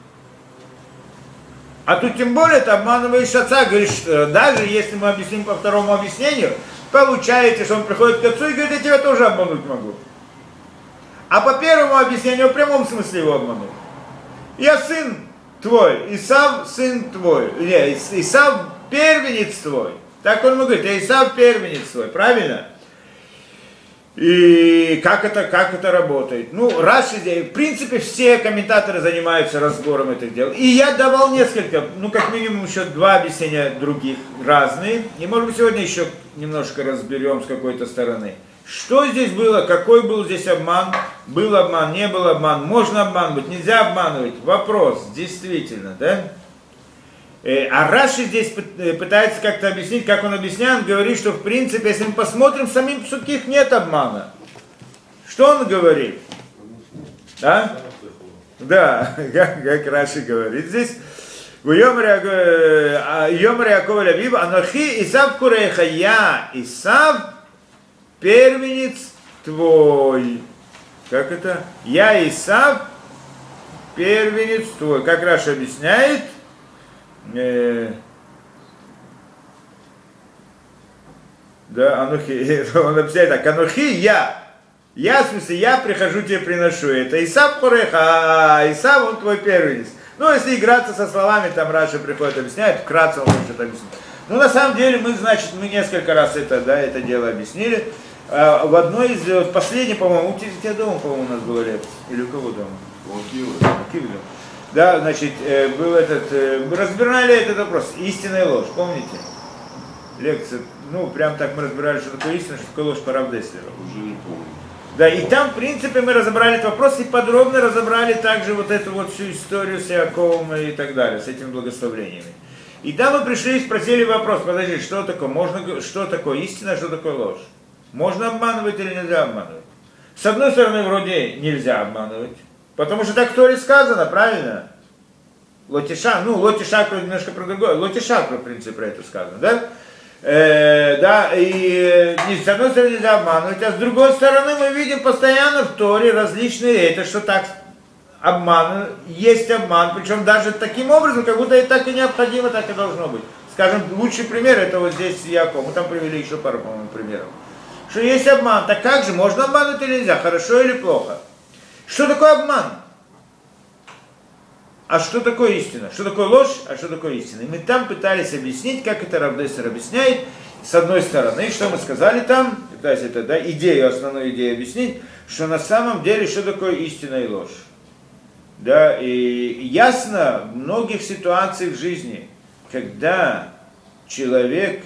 А тут тем более ты обманываешь отца, говоришь, даже если мы объясним по второму объяснению, получается, что он приходит к отцу и говорит: я тебя тоже обмануть могу. А по первому объяснению, в прямом смысле его обманул. Я сын твой, Исав сын твой, Исав первенец твой. Так он ему говорит: я Исав первенец твой, правильно? И как это работает? Ну, Раши, в принципе, все комментаторы занимаются разбором этих дел. И я давал несколько, ну, как минимум, еще 2 объяснения других, разные. И, может быть, сегодня еще немножко разберем с какой-то стороны. Что здесь было, какой был здесь обман, был обман, не был обман, можно обманывать, нельзя обманывать. Вопрос, действительно, да? А Раши здесь пытается как-то объяснить, как он объясняет, он говорит, что в принципе, если мы посмотрим, в самих псуких нет обмана. Что он говорит? Да? Да, как Раши говорит здесь. Йомар Яаков Авив, Анохи Исав Куреха, я Исав первенец твой. Как это? Я Исав первенец твой. Как Раши объясняет? Да, Анухи, он объясняет так: Анухи я, в смысле, я прихожу тебе приношу. Это Исав Куреха, а Исав он твой первенец. Ну, если играться со словами, там Раши приходит, объясняет, вкратце он что-то объясняет. Ну, на самом деле, мы несколько раз это дело объяснили. В одной из, последней, по-моему, у тебя дома, по-моему, у нас была лекция, или у кого дома? У Киева. Да, значит, был мы разбирали этот вопрос, истина и ложь, помните? Лекция, ну, прям так мы разбирали, что такое истина, что такое ложь по Рав Деслеру. Уже не помню. Да, и там, в принципе, мы разобрали этот вопрос и подробно разобрали также вот эту вот всю историю с Яаковом и так далее, с этими благословениями. И там мы пришли и спросили вопрос: подожди, что такое, что такое истина, что такое ложь? Можно обманывать или нельзя обманывать? С одной стороны, вроде нельзя обманывать, потому что так в Торе сказано, правильно? Лотишак, лотишак немножко про другое, лотишак, в принципе, про это сказано, да? Да, и с одной стороны нельзя обманывать, а с другой стороны мы видим постоянно в Торе различные это, что так обман, есть обман, причем даже таким образом, как будто и так и необходимо, так и должно быть. Скажем, лучший пример это вот здесь Яков, мы там привели еще пару, по-моему, примеров. Что есть обман, так как же, можно обмануть или нельзя, хорошо или плохо? Что такое обман? А что такое истина? Что такое ложь, а что такое истина? И мы там пытались объяснить, как это Рав Дессер объясняет. С одной стороны, что мы сказали там, пытаясь это, да, основную идею объяснить, что на самом деле, что такое истина и ложь. Да, и ясно в многих ситуациях в жизни, когда человек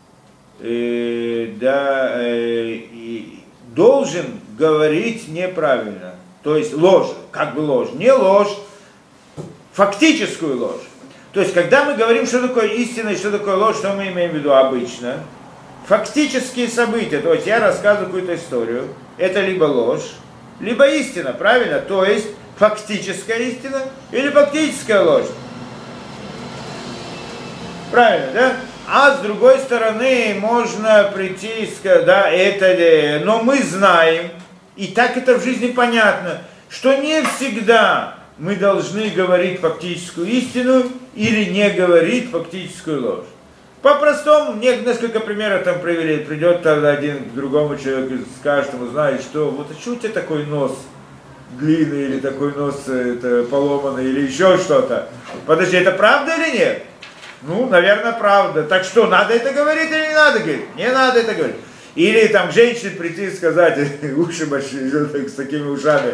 должен говорить неправильно, то есть ложь, как бы ложь, не ложь, фактическую ложь. То есть, когда мы говорим, что такое истина и что такое ложь, что мы имеем в виду обычно? Фактические события, то есть я рассказываю какую-то историю, это либо ложь, либо истина, правильно? То есть, фактическая истина или фактическая ложь. Правильно, да? А с другой стороны, можно прийти и сказать, да, это ли, но мы знаем, и так это в жизни понятно, что не всегда мы должны говорить фактическую истину или не говорить фактическую ложь. По-простому, несколько примеров там привели, придет один к другому человеку и скажет ему, знаешь что, вот а что у тебя такой нос длинный, или такой нос это, поломанный, или еще что-то. Подожди, это правда или нет? Ну, наверное, правда. Так что, надо это говорить или не надо говорить? Не надо это говорить. Или там женщине прийти и сказать, уши большие, с такими ушами.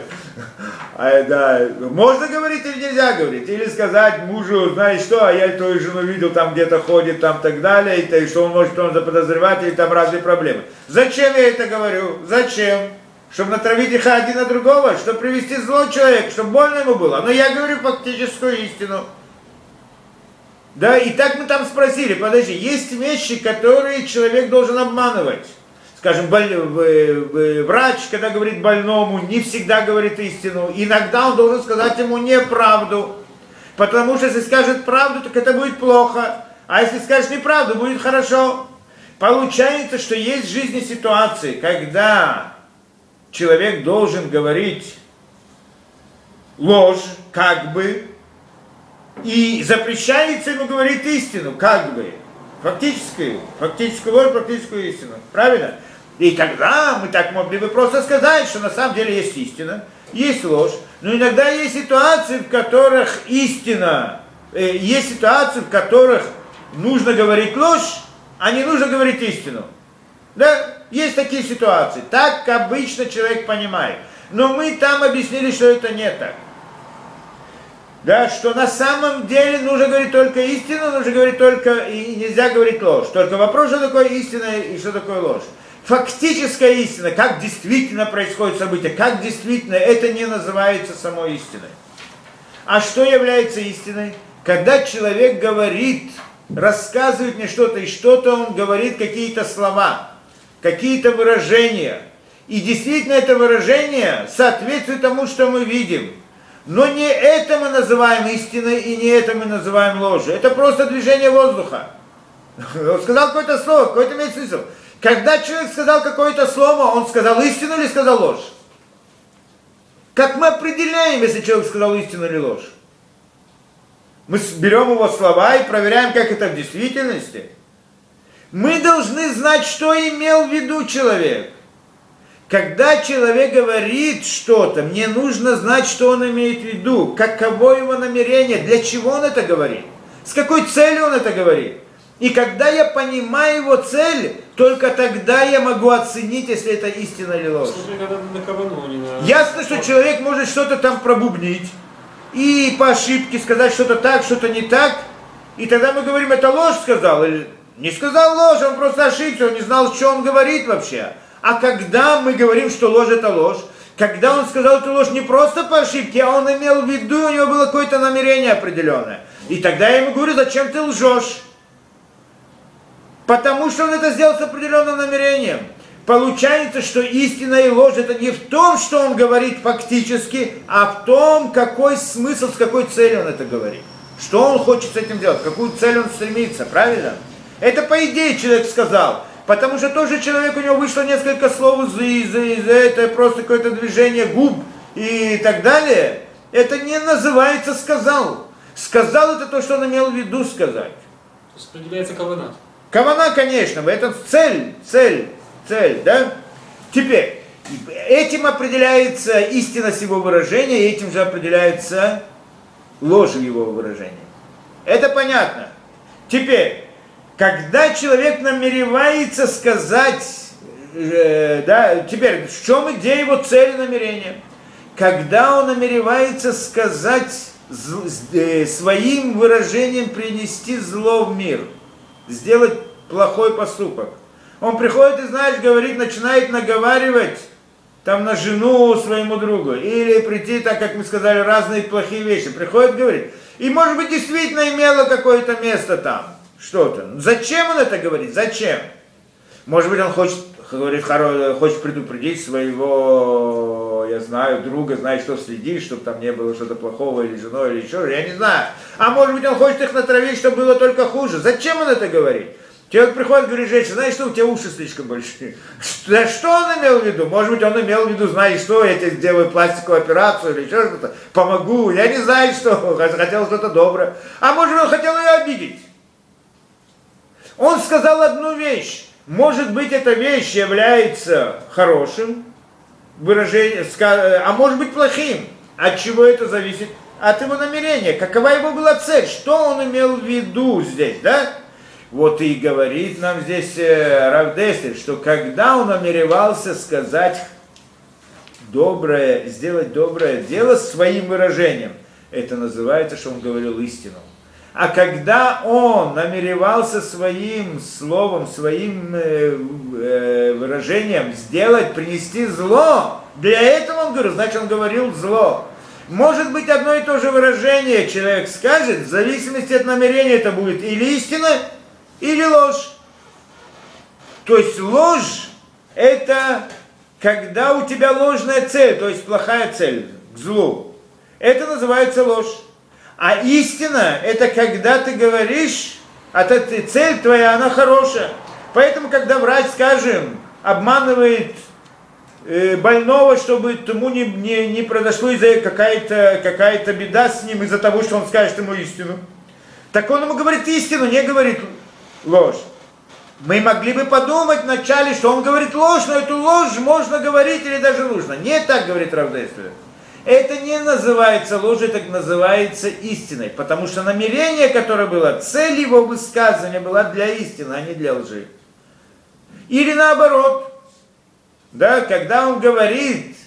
Да, можно говорить или нельзя говорить? Или сказать мужу, знаешь что, а я твою жену видел, там где-то ходит, там так далее, и что он может там заподозревать, или там разные проблемы. Зачем я это говорю? Зачем? Чтобы натравить их один на другого, чтобы привести зло человека, чтобы больно ему было. Но я говорю фактическую истину. Да, и так мы там спросили, подожди, есть вещи, которые человек должен обманывать. Скажем, врач, когда говорит больному, не всегда говорит истину. Иногда он должен сказать ему неправду. Потому что если скажет правду, так это будет плохо. А если скажет неправду, будет хорошо. Получается, что есть в жизни ситуации, когда человек должен говорить ложь, как бы, и запрещается ему говорить истину, как бы, фактическую ложь, фактическую истину. Правильно? И тогда мы так могли бы просто сказать, что на самом деле есть истина, есть ложь, но иногда есть ситуации, в которых истина, есть ситуации, в которых нужно говорить ложь, а не нужно говорить истину. Да? Есть такие ситуации. Так обычно человек понимает. Но мы там объяснили, что это не так. Да, что на самом деле нужно говорить только истину, нужно говорить только, и нельзя говорить ложь. Только вопрос, что такое истина и что такое ложь. Фактическая истина, как действительно происходит событие, как действительно, это не называется самой истиной. А что является истиной? Когда человек говорит, рассказывает мне что-то, и что-то он говорит, какие-то слова, какие-то выражения. И действительно это выражение соответствует тому, что мы видим. Но не это мы называем истиной, и не это мы называем ложью. Это просто движение воздуха. Он сказал какое-то слово, какой-то имеет смысл. Когда человек сказал какое-то слово, он сказал истину или сказал ложь? Как мы определяем, если человек сказал истину или ложь? Мы берем его слова и проверяем, как это в действительности. Мы должны знать, что имел в виду человек. Когда человек говорит что-то, мне нужно знать, что он имеет в виду, каково его намерение, для чего он это говорит, с какой целью он это говорит. И когда я понимаю его цель, только тогда я могу оценить, если это истина или ложь. Ясно, что человек может что-то там пробубнить и по ошибке сказать что-то так, что-то не так, и тогда мы говорим, это ложь сказал, или не сказал ложь, он просто ошибся, он не знал, что он говорит вообще. А когда мы говорим, что ложь это ложь, когда он сказал эту ложь не просто по ошибке, а он имел в виду, у него было какое-то намерение определенное. И тогда я ему говорю, зачем ты лжешь? Потому что он это сделал с определенным намерением. Получается, что истина и ложь это не в том, что он говорит фактически, а в том, какой смысл, с какой целью он это говорит. Что он хочет с этим делать, какую цель он стремится, правильно? Это по идее человек сказал. Потому что тоже человек, у него вышло несколько слов из это просто какое-то движение губ и так далее. Это не называется сказал. Сказал это то, что он имел в виду сказать. То есть определяется кавана. Кавана, конечно, в этом цель, да? Теперь, этим определяется истинность его выражения, и этим же определяется ложь его выражения. Это понятно. Теперь, когда человек намеревается сказать, да, теперь, в чем идея его цели намерения? Когда он намеревается сказать своим выражением принести зло в мир, сделать плохой поступок. Он приходит и, знаешь, говорит, начинает наговаривать там на жену своему другу, или прийти, так как мы сказали, разные плохие вещи. Приходит, говорит, и может быть действительно имело какое-то место там, что-то. Зачем он это говорит? Зачем? Может быть, он хочет, говорит, хочет предупредить своего, я знаю, друга, знает, что следишь, чтобы там не было что-то плохого, или женой, или еще, я не знаю. А может быть, он хочет их натравить, чтобы было только хуже. Зачем он это говорит? Человек приходит, говорит, женщина, знаешь что, у тебя уши слишком большие. Что он имел в виду? Может быть, он имел в виду, знаешь что, я тебе сделаю пластиковую операцию или еще что-то, помогу, я не знаю что, хотел что-то доброе. А может быть, он хотел ее обидеть. Он сказал одну вещь. Может быть, эта вещь является хорошим выражением, а может быть плохим. От чего это зависит? От его намерения. Какова его была цель? Что он имел в виду здесь, да? Вот и говорит нам здесь Рав Деслер, что когда он намеревался сказать доброе, сделать доброе дело своим выражением, это называется, что он говорил истину. А когда он намеревался своим словом, своим выражением сделать, принести зло, для этого он говорил, значит он говорил зло. Может быть, одно и то же выражение человек скажет, в зависимости от намерения это будет или истина, или ложь. То есть ложь это когда у тебя ложная цель, то есть плохая цель к злу. Это называется ложь. А истина это когда ты говоришь, а цель твоя, она хорошая. Поэтому, когда врач, скажем, обманывает больного, чтобы ему не произошло из-за какая-то беда с ним, из-за того, что он скажет ему истину, так он ему говорит истину, не говорит ложь. Мы могли бы подумать вначале, что он говорит ложь, но эту ложь можно говорить или даже нужно. Не так говорит Рав Деслер. Это не называется ложью, это называется истиной. Потому что намерение, которое было, цель его высказывания была для истины, а не для лжи. Или наоборот. Да, когда он говорит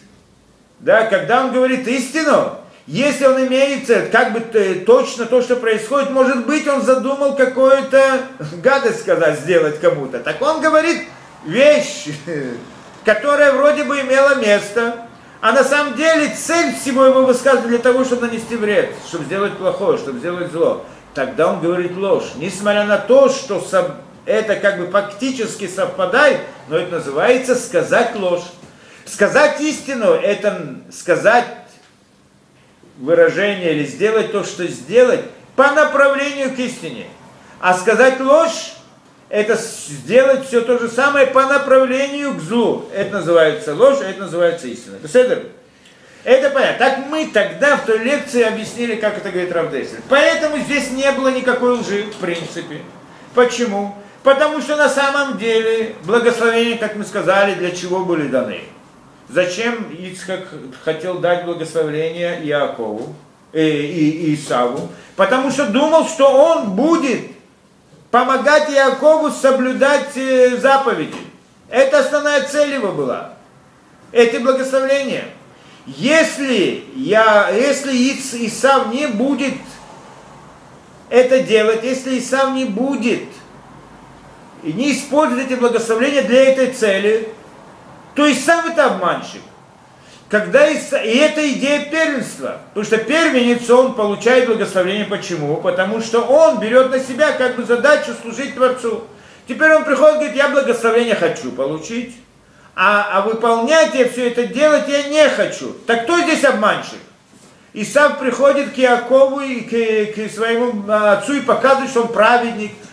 истину, если он имеет как бы точно то, что происходит, может быть, он задумал какую-то гадость сделать кому-то. Так он говорит вещь, которая вроде бы имела место, а на самом деле цель всего его высказывания для того, чтобы нанести вред, чтобы сделать плохое, чтобы сделать зло. Тогда он говорит ложь. Несмотря на то, что это как бы фактически совпадает, но это называется сказать ложь. Сказать истину, это сказать выражение или сделать то, что сделать, по направлению к истине. А сказать ложь, это сделать все то же самое по направлению к злу. Это называется ложь, а это называется истина. Это понятно. Так мы тогда в той лекции объяснили, как это говорит Рав Деслер. Поэтому здесь не было никакой лжи, в принципе. Почему? Потому что на самом деле благословения, как мы сказали, для чего были даны? Зачем Ицхак хотел дать благословение Иакову и Исаву? Потому что думал, что он будет помогать Иакову соблюдать заповеди. Это основная цель его была. Эти благословения. Если Исав не будет это делать, если Исав не будет и не использует эти благословения для этой цели, то Исав это обманщик. И это идея первенства. Потому что первенец, он получает благословение. Почему? Потому что он берет на себя как бы задачу служить Творцу. Теперь он приходит и говорит, я благословение хочу получить, а выполнять я все это делать я не хочу. Так кто здесь обманщик? Исав приходит к Якову и к своему отцу и показывает, что он праведник,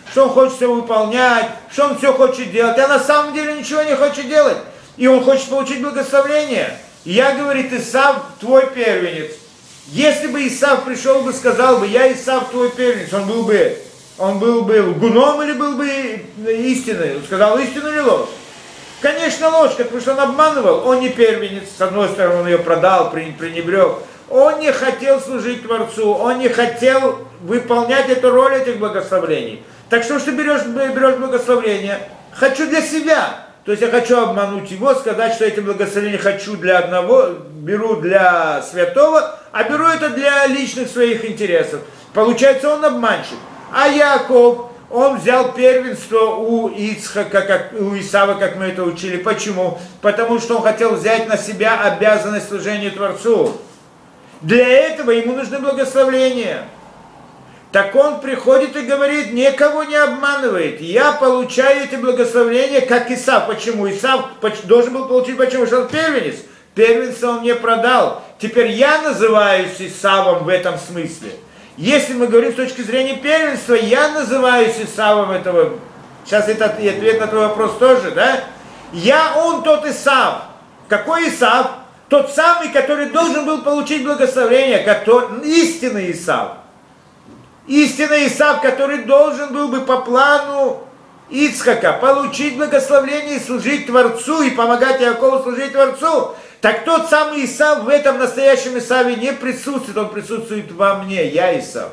что он хочет все выполнять, что он все хочет делать, а на самом деле ничего не хочет делать. И он хочет получить благословение. И я, говорит, Исав твой первенец. Если бы Исав пришел бы, сказал бы, я Исав твой первенец, он был бы лгуном или был бы истиной? Он сказал истину или ложь? Конечно, ложь, потому что он обманывал. Он не первенец, с одной стороны, он ее продал, пренебрег. Он не хотел служить Творцу, он не хотел выполнять эту роль этих благословений. Так что ж ты берешь благословение? Хочу для себя. То есть я хочу обмануть его, сказать, что эти благословения хочу для одного, беру для святого, а беру это для личных своих интересов. Получается, он обманщик. А Яаков, он взял первенство у Ицхака, у Исава, как мы это учили. Почему? Потому что он хотел взять на себя обязанность служения Творцу. Для этого ему нужны благословения. Так он приходит и говорит, никого не обманывает. Я получаю эти благословения, как Исав. Почему? Исав должен был получить, почему? Потому что он первенец. Первенца он мне продал. Теперь я называюсь Исавом в этом смысле. Если мы говорим с точки зрения первенства, я называюсь Исавом этого. Сейчас это и ответ на твой вопрос тоже, да? Он тот Исав. Какой Исав? Тот самый, который должен был получить благословение, истинный Исав. Истинный Исав, который должен был бы по плану Ицхака получить благословение и служить Творцу, и помогать Яакову служить Творцу. Так тот самый Исав в этом настоящем Исаве не присутствует, он присутствует во мне, я Исав.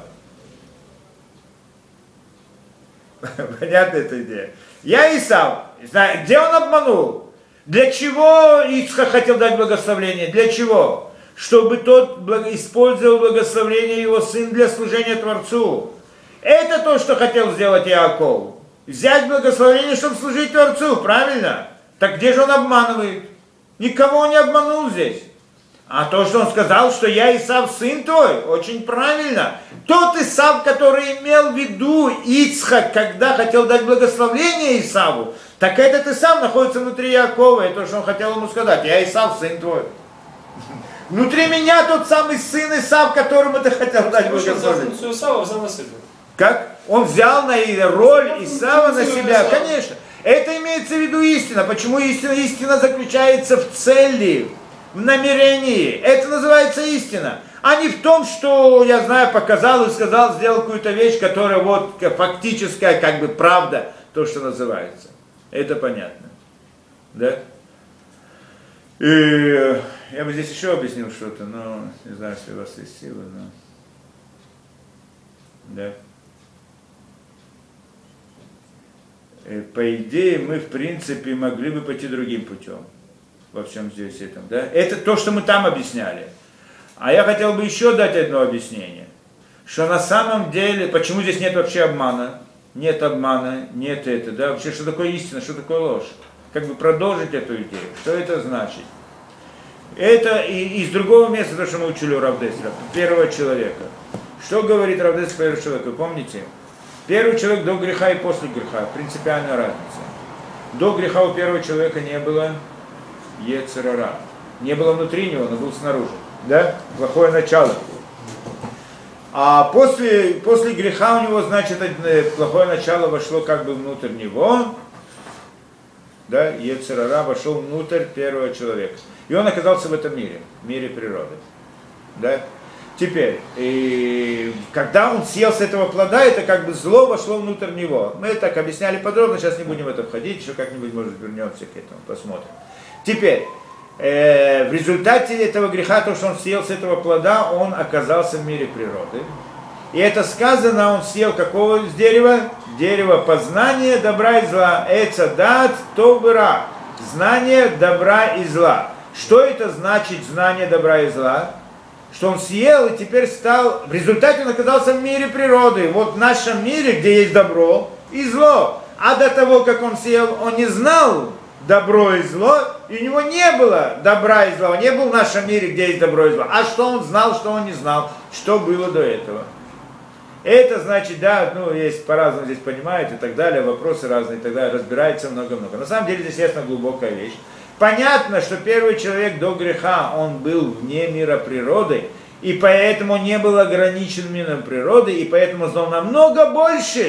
Понятна эта идея? Я Исав. Где он обманул? Для чего Ицхак хотел дать благословение? Для чего? Чтобы тот использовал благословение его сын для служения Творцу. Это то, что хотел сделать Яаков. Взять благословение, чтобы служить Творцу, правильно? Так где же он обманывает? Никого он не обманул здесь. А то, что он сказал, что я Исав, сын твой, очень правильно. Тот Исав, который имел в виду Ицхак, когда хотел дать благословение Исаву, так этот Исав находится внутри Яакова. Это то, что он хотел ему сказать. Я Исав, сын твой. Внутри меня тот самый сын Исав, которому ты хотел дать благословение. Как? Он взял на роль Исава на себя. Конечно. Это имеется в виду истина. Почему истина? Истина заключается в цели, в намерении. Это называется истина. А не в том, что, я знаю, показал и сказал, сделал какую-то вещь, которая вот фактическая, как бы правда, то, что называется. Это понятно. Да? И я бы здесь еще объяснил что-то, но не знаю, если у вас есть силы, но... Да. По идее, мы, в принципе, могли бы пойти другим путем во всем здесь этом, да? Это то, что мы там объясняли. А я хотел бы еще дать одно объяснение, что на самом деле, почему здесь нет вообще обмана, нет это, да? Вообще, что такое истина, что такое ложь? Как бы продолжить эту идею. Что это значит? Это из другого места, то, что мы учили у Рав Деслера, первого человека. Что говорит Рав Деслер первого человека? Вы помните? Первый человек до греха и после греха. Принципиальная разница. До греха у первого человека не было йецер ара. Не было внутри него, но был снаружи. Да? Плохое начало. А после греха у него, значит, плохое начало вошло как бы внутрь него. Да? Йецер ара вошел внутрь первого человека. И он оказался в этом мире, в мире природы. Да? Теперь, когда он съел с этого плода, это как бы зло вошло внутрь него. Мы так объясняли подробно, сейчас не будем в это входить, еще как-нибудь, может, вернемся к этому, посмотрим. Теперь, в результате этого греха, то, что он съел с этого плода, он оказался в мире природы. И это сказано, он съел какого из дерева? Дерево познания добра и зла. Эцадат товра. Знание добра и зла. Что это значит знание добра и зла? Что он съел и теперь стал, в результате он оказался в мире природы. Вот в нашем мире, где есть добро и зло. А до того, как он съел, он не знал добро и зло, и у него не было добра и зла. Он не был в нашем мире, где есть добро и зло. А что он знал, что он не знал, что было до этого. Это значит, да, есть по-разному здесь понимают и так далее, вопросы разные и так далее, разбирается много-много. На самом деле здесь ясно глубокая вещь. Понятно, что первый человек до греха, он был вне мира природы, и поэтому не был ограничен миром природы, и поэтому знал намного больше,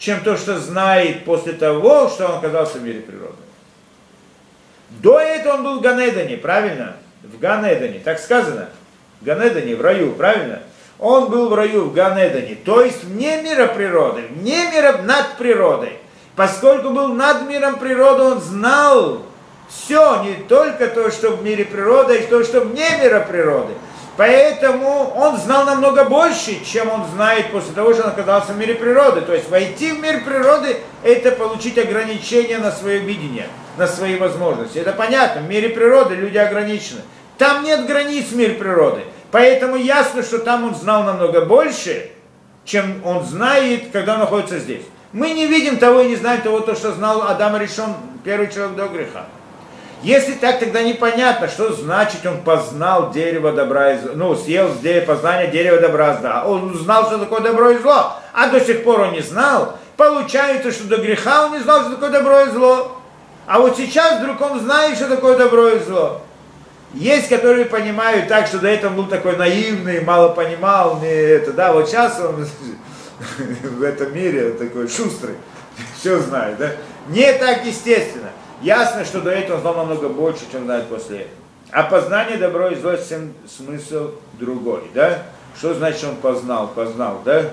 чем то, что знает после того, что он оказался в мире природы. До этого он был в Ганедане, правильно? В Ганедане, так сказано. В Ганедане, в раю, правильно? Он был в раю, в Ганедане, то есть вне мира природы, вне мира над природой. Поскольку был над миром природы, он знал все, не только то, что в мире природы, а то, что вне мира природы. Поэтому он знал намного больше, чем он знает после того, что он оказался в мире природы. То есть войти в мир природы – это получить ограничения на свое видение, на свои возможности. Это понятно, в мире природы люди ограничены. Там нет границ в мире природы. Поэтому ясно, что там он знал намного больше, чем он знает, когда он находится здесь. Мы не видим того и не знаем того, то, что знал Адам Ришон, первый человек до греха. Если так, тогда непонятно, что значит он познал дерево добра и зла, съел познание дерева добра и зла. Он знал, что такое добро и зло, а до сих пор он не знал. Получается, что до греха он не знал, что такое добро и зло. А вот сейчас вдруг он знает, что такое добро и зло. Есть, которые понимают так, что до этого был такой наивный, мало понимал, вот сейчас он в этом мире такой шустрый, все знает, да? Не так естественно. Ясно, что до этого он знал намного больше, чем знает после этого. А познание добро и зло совсем смысл другой, да? Что значит, что он познал, да?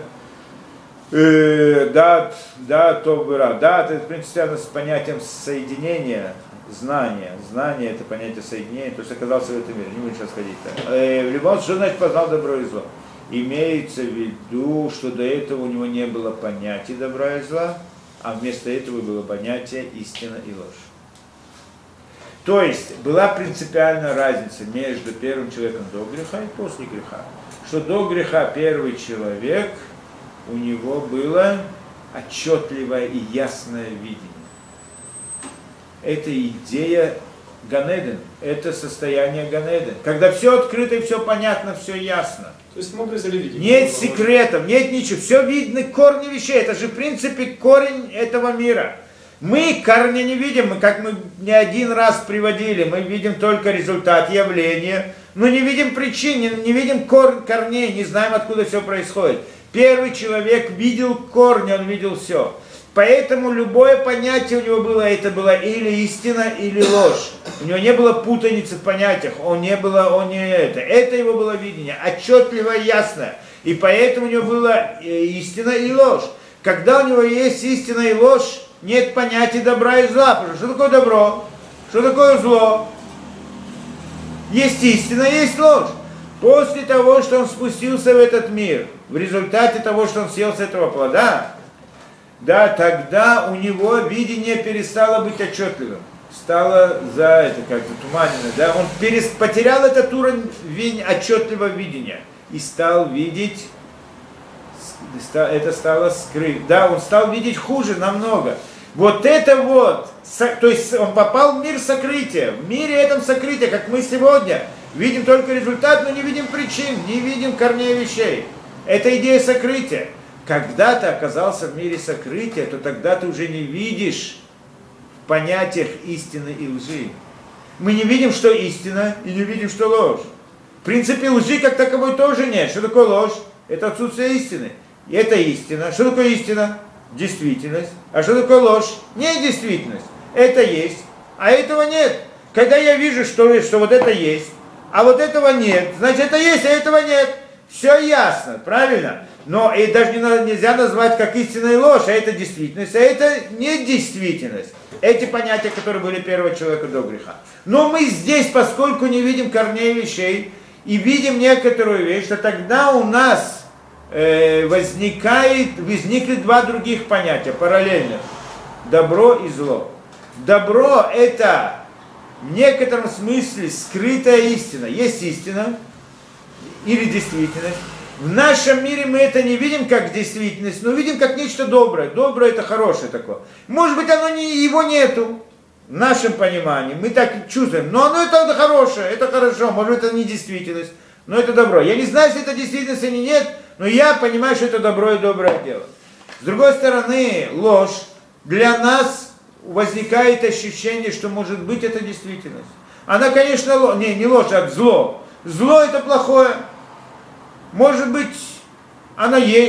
Да, то было. Да, это, в принципе, связано с понятием соединения, знания. Знание – это понятие соединения, то есть оказался в этом мире. Не будем сейчас ходить так. В любом случае, что значит познал добро и зло? Имеется в виду, что до этого у него не было понятия добра и зла, а вместо этого было понятие истина и ложь. То есть была принципиальная разница между первым человеком до греха и после греха. Что до греха первый человек, у него было отчетливое и ясное видение. Это идея Ганеден, это состояние Ганеден. Когда все открыто и все понятно, все ясно. То есть мы обрезали видение. Нет секретов, нет ничего, все видно, корни вещей. Это же в принципе корень этого мира. Мы корня не видим, как мы не один раз приводили, мы видим только результат явления, но не видим причин, не видим корней, не знаем, откуда все происходит. Первый человек видел корни, он видел все. Поэтому любое понятие у него было, это было или истина, или ложь. У него не было путаницы в понятиях, это его было видение, отчетливое, ясное. И поэтому у него была истина и ложь. Когда у него есть истина и ложь, нет понятия добра и зла. Потому что такое добро? Что такое зло? Есть истина, есть ложь. После того, что он спустился в этот мир, в результате того, что он съел с этого плода, да, тогда у него видение перестало быть отчетливым. Стало как-то туманено, да, он потерял этот уровень отчетливого видения и стал видеть, это стало скрыть, да, он стал видеть хуже намного. Вот это вот, то есть он попал в мир сокрытия, в мире этом сокрытия, как мы сегодня, видим только результат, но не видим причин, не видим корней вещей. Это идея сокрытия. Когда ты оказался в мире сокрытия, то тогда ты уже не видишь в понятиях истины и лжи. Мы не видим, что истина, и не видим, что ложь. В принципе, лжи как таковой тоже нет. Что такое ложь? Это отсутствие истины. И это истина. Что такое истина? Действительность. А что такое ложь? Не действительность. Это есть, а этого нет. Когда я вижу, что вот это есть, а вот этого нет, значит это есть, а этого нет. Все ясно, правильно? Но и даже нельзя назвать как истина и ложь, а это действительность, а это не действительность. Эти понятия, которые были первого человека до греха. Но мы здесь, поскольку не видим корней вещей и видим некоторую вещь, то тогда у нас возникли два других понятия, параллельных. Добро и зло. Добро – это в некотором смысле скрытая истина. Есть истина или действительность. В нашем мире мы это не видим как действительность, но видим как нечто доброе. Доброе – это хорошее такое. Может быть, его нету в нашем понимании. Мы так чувствуем. Но оно это хорошее, это хорошо. Может быть, это не действительность, но это добро. Я не знаю, если это действительность или нет, но я понимаю, что это добро и доброе дело. С другой стороны, ложь. Для нас возникает ощущение, что может быть это действительность. Она, конечно, не ложь, а зло. Зло – это плохое. Может быть, оно есть,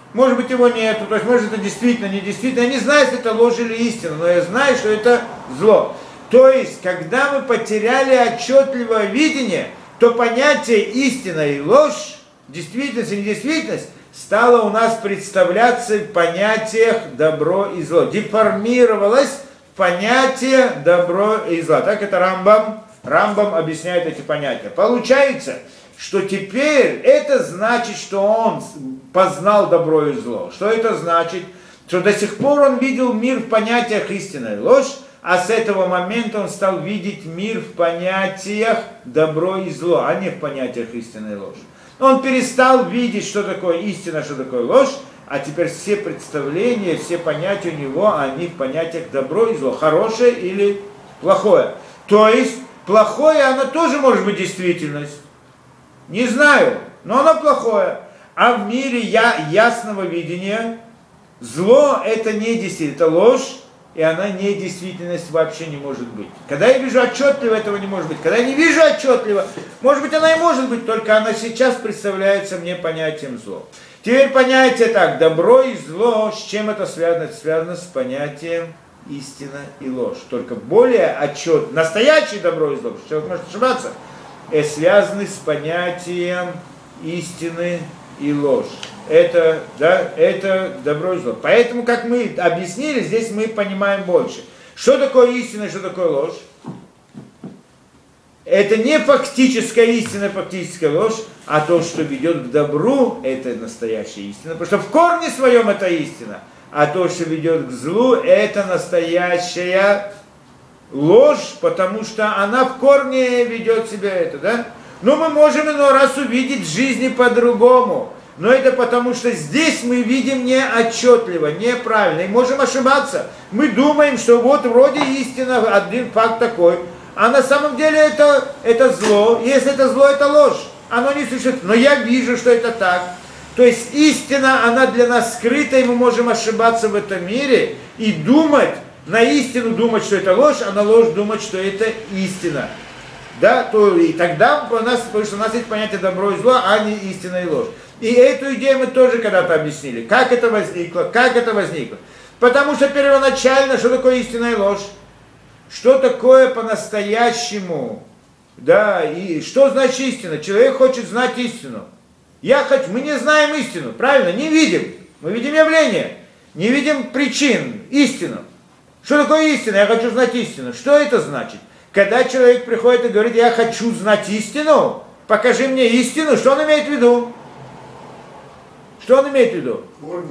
может быть его нету, то есть может это действительно, не действительно. Я не знаю, если это ложь или истина, но я знаю, что это зло. То есть, когда мы потеряли отчетливое видение, то понятие истина и ложь, действительность и недействительность, стало у нас представляться в понятиях добро и зло. Деформировалось понятие добро и зло. Так это Рамбам объясняет эти понятия. Получается, что теперь это значит, что он познал добро и зло. Что это значит? Что до сих пор он видел мир в понятиях истина и ложь, а с этого момента он стал видеть мир в понятиях добро и зло, а не в понятиях истина и ложь. Он перестал видеть, что такое истина, что такое ложь, а теперь все представления, все понятия у него, они в понятиях добро и зло, хорошее или плохое. То есть, плохое, оно тоже может быть действительность. Не знаю, но оно плохое. А в мире ясного видения зло это не действительность, это ложь, и она не действительность вообще не может быть. Когда я вижу отчетливо, этого не может быть. Когда я не вижу отчетливо, может быть, она и может быть, только она сейчас представляется мне понятием зло. Теперь понятие так, добро и зло, с чем это связано? Это связано с понятием истина и ложь. Только более отчет, настоящее добро и зло, человек может ошибаться, связаны с понятием истины и ложь. Это добро и зло. Поэтому, как мы объяснили, здесь мы понимаем больше. Что такое истина и что такое ложь? Это не фактическая истина, фактическая ложь, а то, что ведет к добру, это настоящая истина. Потому что в корне своем это истина. А то, что ведет к злу, это настоящая ложь, потому что она в корне ведет себя это, да? Но мы можем иной раз увидеть в жизни по-другому. Но это потому, что здесь мы видим не отчетливо, неправильно, и можем ошибаться. Мы думаем, что вот вроде истина, один факт такой, а на самом деле это зло. Если это зло, это ложь. Оно не существует, но я вижу, что это так. То есть истина, она для нас скрыта, и мы можем ошибаться в этом мире и думать, на истину думать, что это ложь, а на ложь думать, что это истина. Да, то и тогда потому что у нас есть понятие добро и зло, а не истина и ложь. И эту идею мы тоже когда-то объяснили. Как это возникло? Потому что первоначально, что такое истина и ложь? Что такое по-настоящему? Да, и что значит истина? Человек хочет знать истину. Мы не знаем истину, правильно? Не видим. Мы видим явление. Не видим причин, истину. Что такое истина? Я хочу знать истину. Что это значит? Когда человек приходит и говорит, я хочу знать истину, покажи мне истину, что он имеет в виду? Что он имеет в виду?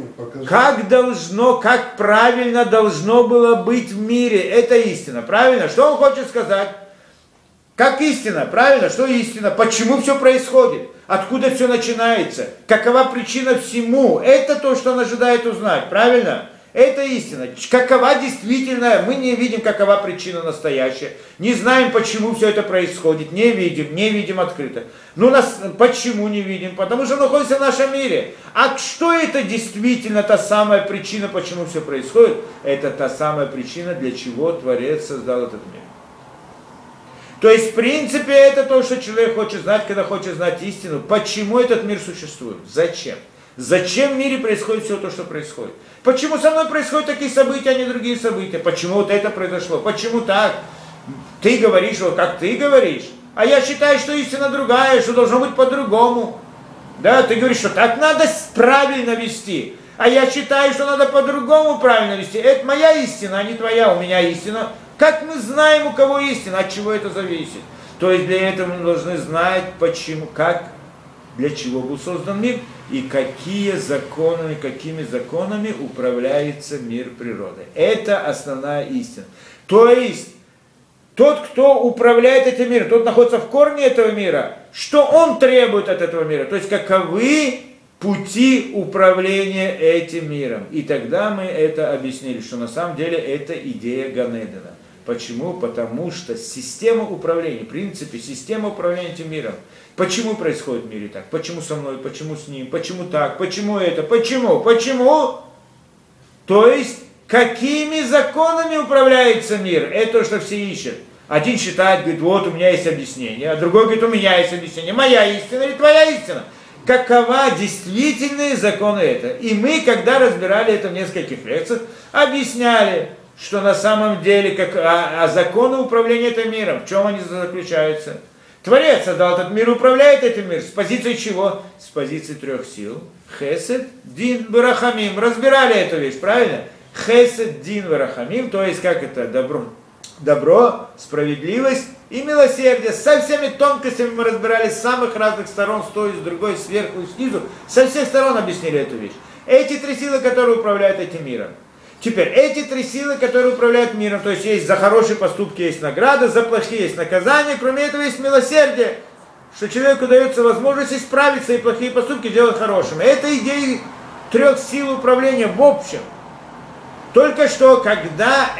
Как правильно должно было быть в мире, это истина, правильно? Что он хочет сказать? Как истина, правильно? Что истина? Почему все происходит? Откуда все начинается? Какова причина всему? Это то, что он ожидает узнать, правильно? Это истина. Какова действительно, мы не видим, какова причина настоящая. Не знаем, почему все это происходит. Не видим открыто. Почему не видим? Потому что находится в нашем мире. А что это действительно та самая причина, почему все происходит? Это та самая причина, для чего Творец создал этот мир. То есть, в принципе, это то, что человек хочет знать, когда хочет знать истину. Почему этот мир существует? Зачем? Зачем в мире происходит все то, что происходит? Почему со мной происходят такие события, а не другие события? Почему вот это произошло? Почему так? Ты говоришь, вот как ты говоришь, а я считаю, что истина другая, что должно быть по-другому. Да, ты говоришь, что так надо правильно вести, а я считаю, что надо по-другому правильно вести. Это моя истина, а не твоя, у меня истина. Как мы знаем, у кого истина, от чего это зависит? То есть для этого мы должны знать, почему, для чего был создан мир и какими законами управляется мир природы. Это основная истина. То есть тот, кто управляет этим миром, тот находится в корне этого мира, что он требует от этого мира, то есть каковы пути управления этим миром. И тогда мы это объяснили, что на самом деле это идея Ганедена. Почему? Потому что система управления, в принципе, система управления этим миром. Почему происходит в мире так? Почему со мной? Почему с ним? Почему так? Почему это? Почему? То есть, какими законами управляется мир? Это то, что все ищут. Один считает, говорит, вот у меня есть объяснение, а другой говорит, у меня есть объяснение. Моя истина или твоя истина? какова действительные законы этого. И мы, когда разбирали это в нескольких лекциях, объясняли, что на самом деле законы управления этим миром, в чем они заключаются. Творец создал этот мир, управляет этим миром. С позиции чего? С позиции трех сил. Хесед, Дин, Варахамим. Разбирали эту вещь, правильно? Хесед, Дин, Варахамим, то есть как это? Добро, справедливость и милосердие. Со всеми тонкостями мы разбирали с самых разных сторон, с той, с другой, сверху и снизу. Со всех сторон объяснили эту вещь. Эти три силы, которые управляют этим миром. Теперь, эти три силы, которые управляют миром, то есть за хорошие поступки есть награда, за плохие есть наказание, кроме этого есть милосердие, что человеку дается возможность исправиться и плохие поступки делать хорошими. Это идея трех сил управления в общем. Только что, это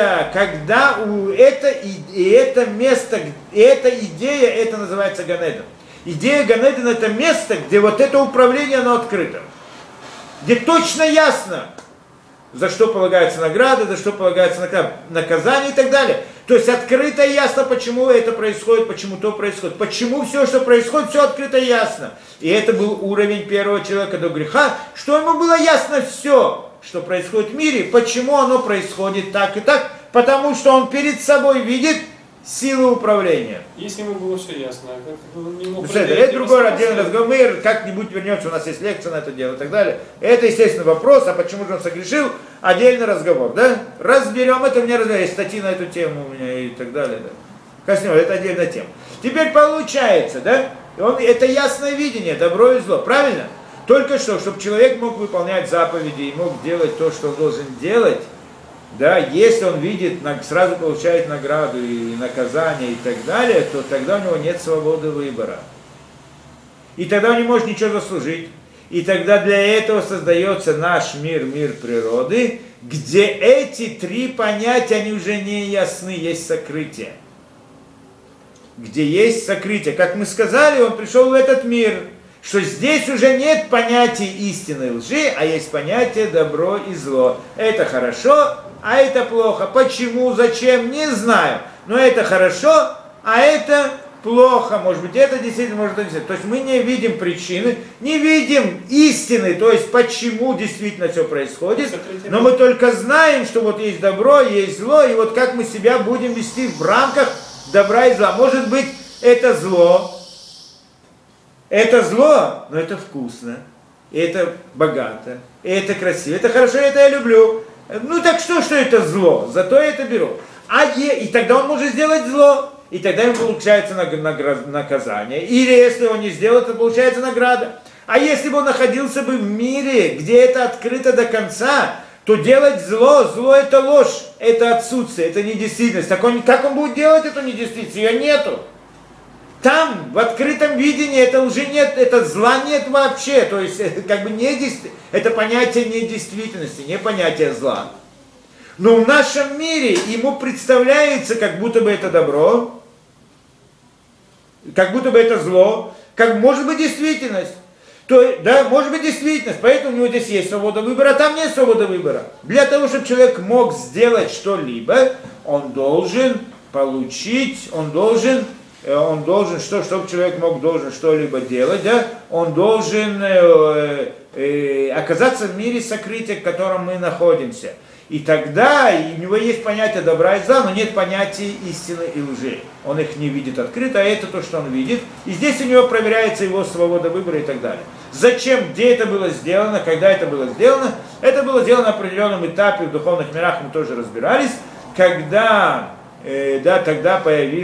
место, эта идея, это называется Ганеден. Идея Ганеден это место, где вот это управление, оно открыто. Где точно ясно, за что полагается награда, за что полагается наказание и так далее. То есть открыто и ясно, почему это происходит, почему то происходит. Почему все, что происходит, все открыто и ясно. И это был уровень первого человека до греха, что ему было ясно все, что происходит в мире, почему оно происходит так и так, потому что он перед собой видит силу управления. Если ему было все ясно, он не мог... Это другой отдельный разговор, мы как-нибудь вернемся, у нас есть лекция на это дело и так далее. Это, естественно, вопрос, а почему же он согрешил, отдельный разговор, да? Разберем это, у меня есть статьи на эту тему у меня и так далее, да. Коснем, это отдельная тема. Теперь получается, да, это ясное видение, добро и зло, правильно? Только что, чтобы человек мог выполнять заповеди и мог делать то, что он должен делать, да, если он видит, сразу получает награду и наказание и так далее, то тогда у него нет свободы выбора. И тогда он не может ничего заслужить. И тогда для этого создается наш мир, мир природы, где эти три понятия, они уже не ясны, есть сокрытие. Где есть сокрытие. Как мы сказали, он пришел в этот мир, что здесь уже нет понятия истины и лжи, а есть понятие добро и зло. Это хорошо, а это плохо. Почему, зачем, не знаю. Но это хорошо, а это плохо. Может быть, это действительно, может быть, действительно. То есть мы не видим причины, не видим истины, то есть почему действительно все происходит. Но мы только знаем, что вот есть добро, есть зло, и вот как мы себя будем вести в рамках добра и зла. Может быть, это зло, но это вкусно, и это богато, и это красиво, это хорошо, это я люблю. Ну так что это зло? Зато я это беру. И тогда он может сделать зло, и тогда ему получается наказание. Или если он не сделает, то получается награда. А если бы он находился бы в мире, где это открыто до конца, то делать зло это ложь, это отсутствие, это недействительность. Так как он будет делать эту недействительность? Ее нету. Там, в открытом видении, это лжи нет, это зла нет вообще. То есть, это понятие недействительности, не понятие зла. Но в нашем мире ему представляется, как будто бы это добро, как будто бы это зло, как может быть действительность. Может быть действительность, поэтому у него здесь есть свобода выбора, а там нет свободы выбора. Для того, чтобы человек мог сделать что-либо, он должен получить, чтобы человек должен что-либо делать, да, он должен оказаться в мире сокрытия, в котором мы находимся. И тогда у него есть понятие добра и зла, но нет понятия истины и лжи. Он их не видит открыто, а это то, что он видит. И здесь у него проверяется его свобода выбора и так далее. Зачем, где это было сделано, когда это было сделано? Это было сделано на определенном этапе в духовных мирах, мы тоже разбирались, когда тогда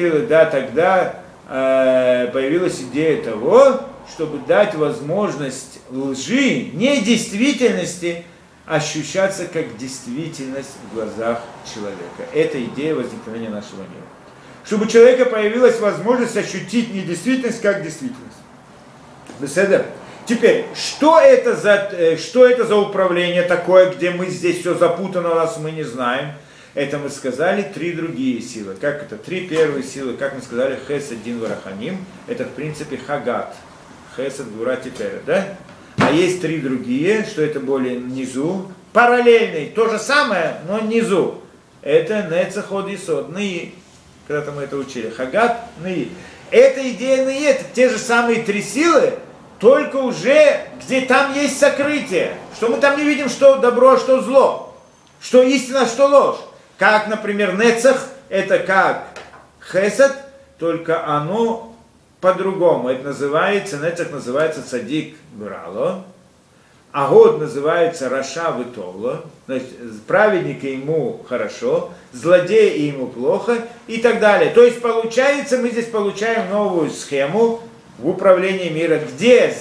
появилась идея того, чтобы дать возможность лжи, недействительности, ощущаться как действительность в глазах человека. Это идея возникновения нашего мира. Чтобы у человека появилась возможность ощутить недействительность как действительность. Беседа. Теперь, что это за управление такое, где мы здесь все запутано, у нас мы не знаем? Это мы сказали три другие силы. Как это? Три первые силы, как мы сказали, Хесед, Дин, Варахамим. Это в принципе Хагат. Хесед, Гвура, Тиферет, да? А есть три другие, что это более внизу. Параллельный, то же самое, но внизу. Это Нецах, Од, Есод, Ны. Когда-то мы это учили. Хагат, Ны. Эта идея Ны, это те же самые три силы, только уже, где там есть сокрытие, что мы там не видим, что добро, что зло, что истина, что ложь. Как, например, нецах, это как хесед, только оно по-другому. Это называется, нецах называется цадик брало, а год называется раша витовло, значит, праведника ему хорошо, злодея ему плохо и так далее. То есть получается, мы здесь получаем новую схему в управлении мира, где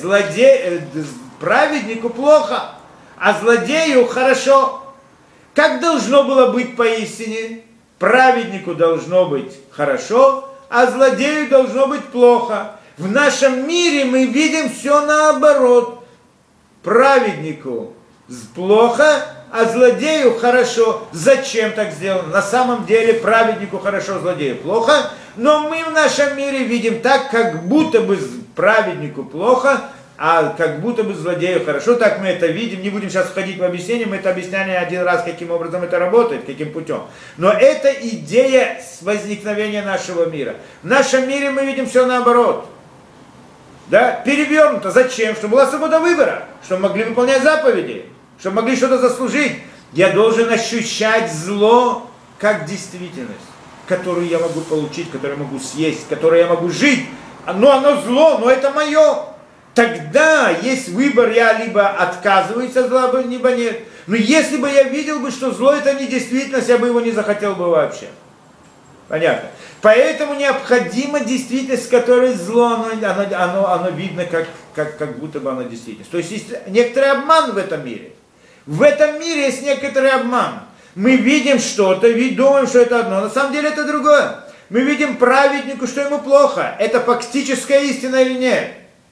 праведнику плохо, а злодею хорошо. Как должно было быть поистине? Праведнику должно быть хорошо, а злодею должно быть плохо. В нашем мире мы видим все наоборот. Праведнику плохо, а злодею хорошо. Зачем так сделано? На самом деле праведнику хорошо, злодею плохо. Но мы в нашем мире видим так, как будто бы праведнику плохо, а как будто бы злодею хорошо. Так мы это видим. Не будем сейчас входить в объяснение. Мы это объясняли один раз, каким образом это работает, каким путем. Но это идея возникновения нашего мира. В нашем мире мы видим все наоборот. Да? Перевернуто. Зачем? Чтобы была свобода выбора. Чтобы могли выполнять заповеди. Чтобы могли что-то заслужить. Я должен ощущать зло как действительность, которую я могу получить, которую я могу съесть, которой я могу жить. Но оно зло, но это мое. Тогда есть выбор, я либо отказываюсь от зла, либо нет. Но если бы я видел бы, что зло это не действительность, я бы его не захотел бы вообще. Понятно? Поэтому необходима действительность, в которой зло, оно видно, как будто бы оно действительность. То есть есть некоторый обман в этом мире. В этом мире есть некоторый обман. Мы видим что-то, думаем, что это одно, на самом деле это другое. Мы видим праведнику, что ему плохо. Это фактическая истина или нет?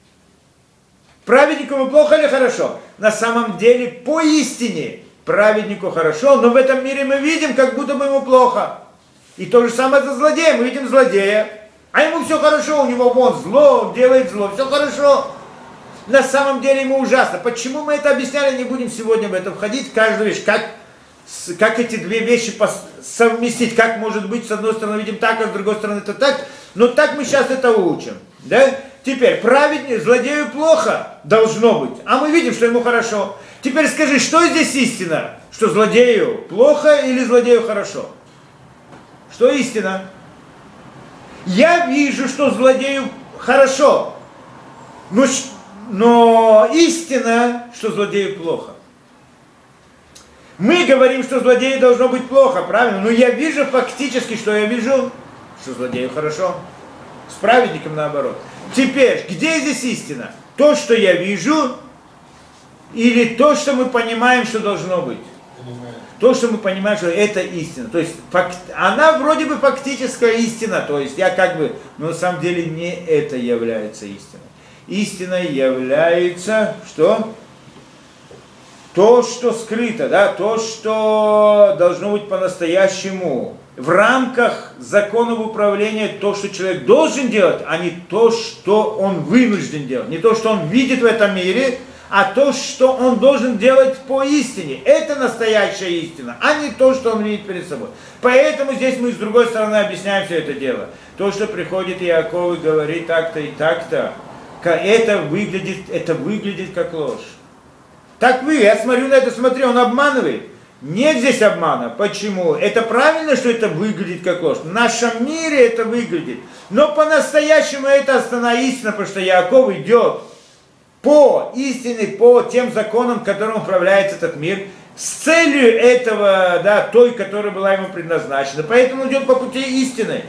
Праведнику ему плохо или хорошо? На самом деле, по истине, праведнику хорошо, но в этом мире мы видим, как будто бы ему плохо. И то же самое за злодея. Мы видим злодея, а ему все хорошо, у него вон зло, он делает зло, все хорошо. На самом деле ему ужасно. Почему мы это объясняли, не будем сегодня в это входить. Каждую вещь, как эти две вещи совместить, как может быть, с одной стороны видим так, а с другой стороны это так. Но так мы сейчас это учим. Да? Теперь, праведник, злодею плохо должно быть, а мы видим, что ему хорошо. Теперь скажи, что здесь истина? Что злодею плохо или злодею хорошо? Что истина? Я вижу, что злодею хорошо, но истина, что злодею плохо. Мы говорим, что злодею должно быть плохо, правильно? Но я вижу фактически, что я вижу, что злодею хорошо. С праведником наоборот. Теперь, где здесь истина? То, что я вижу, или то, что мы понимаем, что должно быть? То, что мы понимаем, что это истина. То есть, она вроде бы фактическая истина. То есть, но на самом деле не это является истиной. Истиной является, что? То, что скрыто, да? То, что должно быть по-настоящему. В рамках законов управления то, что человек должен делать, а не то, что он вынужден делать. Не то, что он видит в этом мире, а то, что он должен делать по истине. Это настоящая истина, а не то, что он видит перед собой. Поэтому здесь мы с другой стороны объясняем все это дело. То, что приходит Иаков и говорит так-то и так-то, это выглядит как ложь. Так я смотрю на это, он обманывает. Нет здесь обмана. Почему? Это правильно, что это выглядит как ложь. В нашем мире это выглядит. Но по-настоящему это основная истина, потому что Иаков идет по истине, по тем законам, которым управляется этот мир, с целью этого, да, той, которая была ему предназначена. Поэтому он идет по пути истины.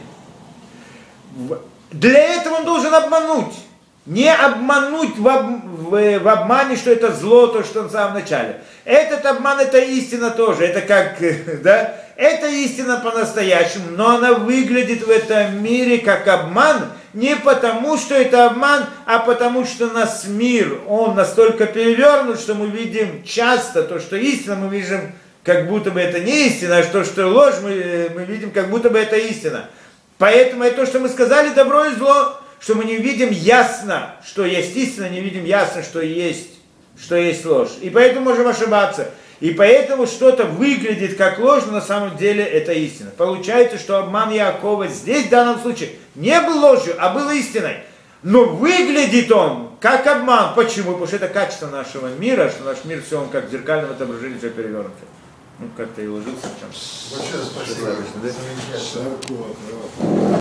Для этого он должен обмануть. Не обмануть в обмане, что это зло, то, что в самом начале. Этот обман, это истина тоже. Это как, да? Это истина по-настоящему, но она выглядит в этом мире как обман, не потому, что это обман, а потому, что наш мир, он настолько перевернут, что мы видим часто то, что истина, мы видим, как будто бы это не истина, а то, что ложь, мы видим, как будто бы это истина. Поэтому это то, что мы сказали, добро и зло, что мы не видим ясно, что есть истина, не видим ясно, что есть ложь. И поэтому можем ошибаться. И поэтому что-то выглядит как ложь, но на самом деле это истина. Получается, что обман Иакова здесь, в данном случае, не был ложью, а был истиной. Но выглядит он Как обман. Почему? Потому что это качество нашего мира, что наш мир все, он как в зеркальном отображении, все перевернуто. Ну, как-то и ложился в чем-то. Большое спасибо. Достаточно, да? Замечательно.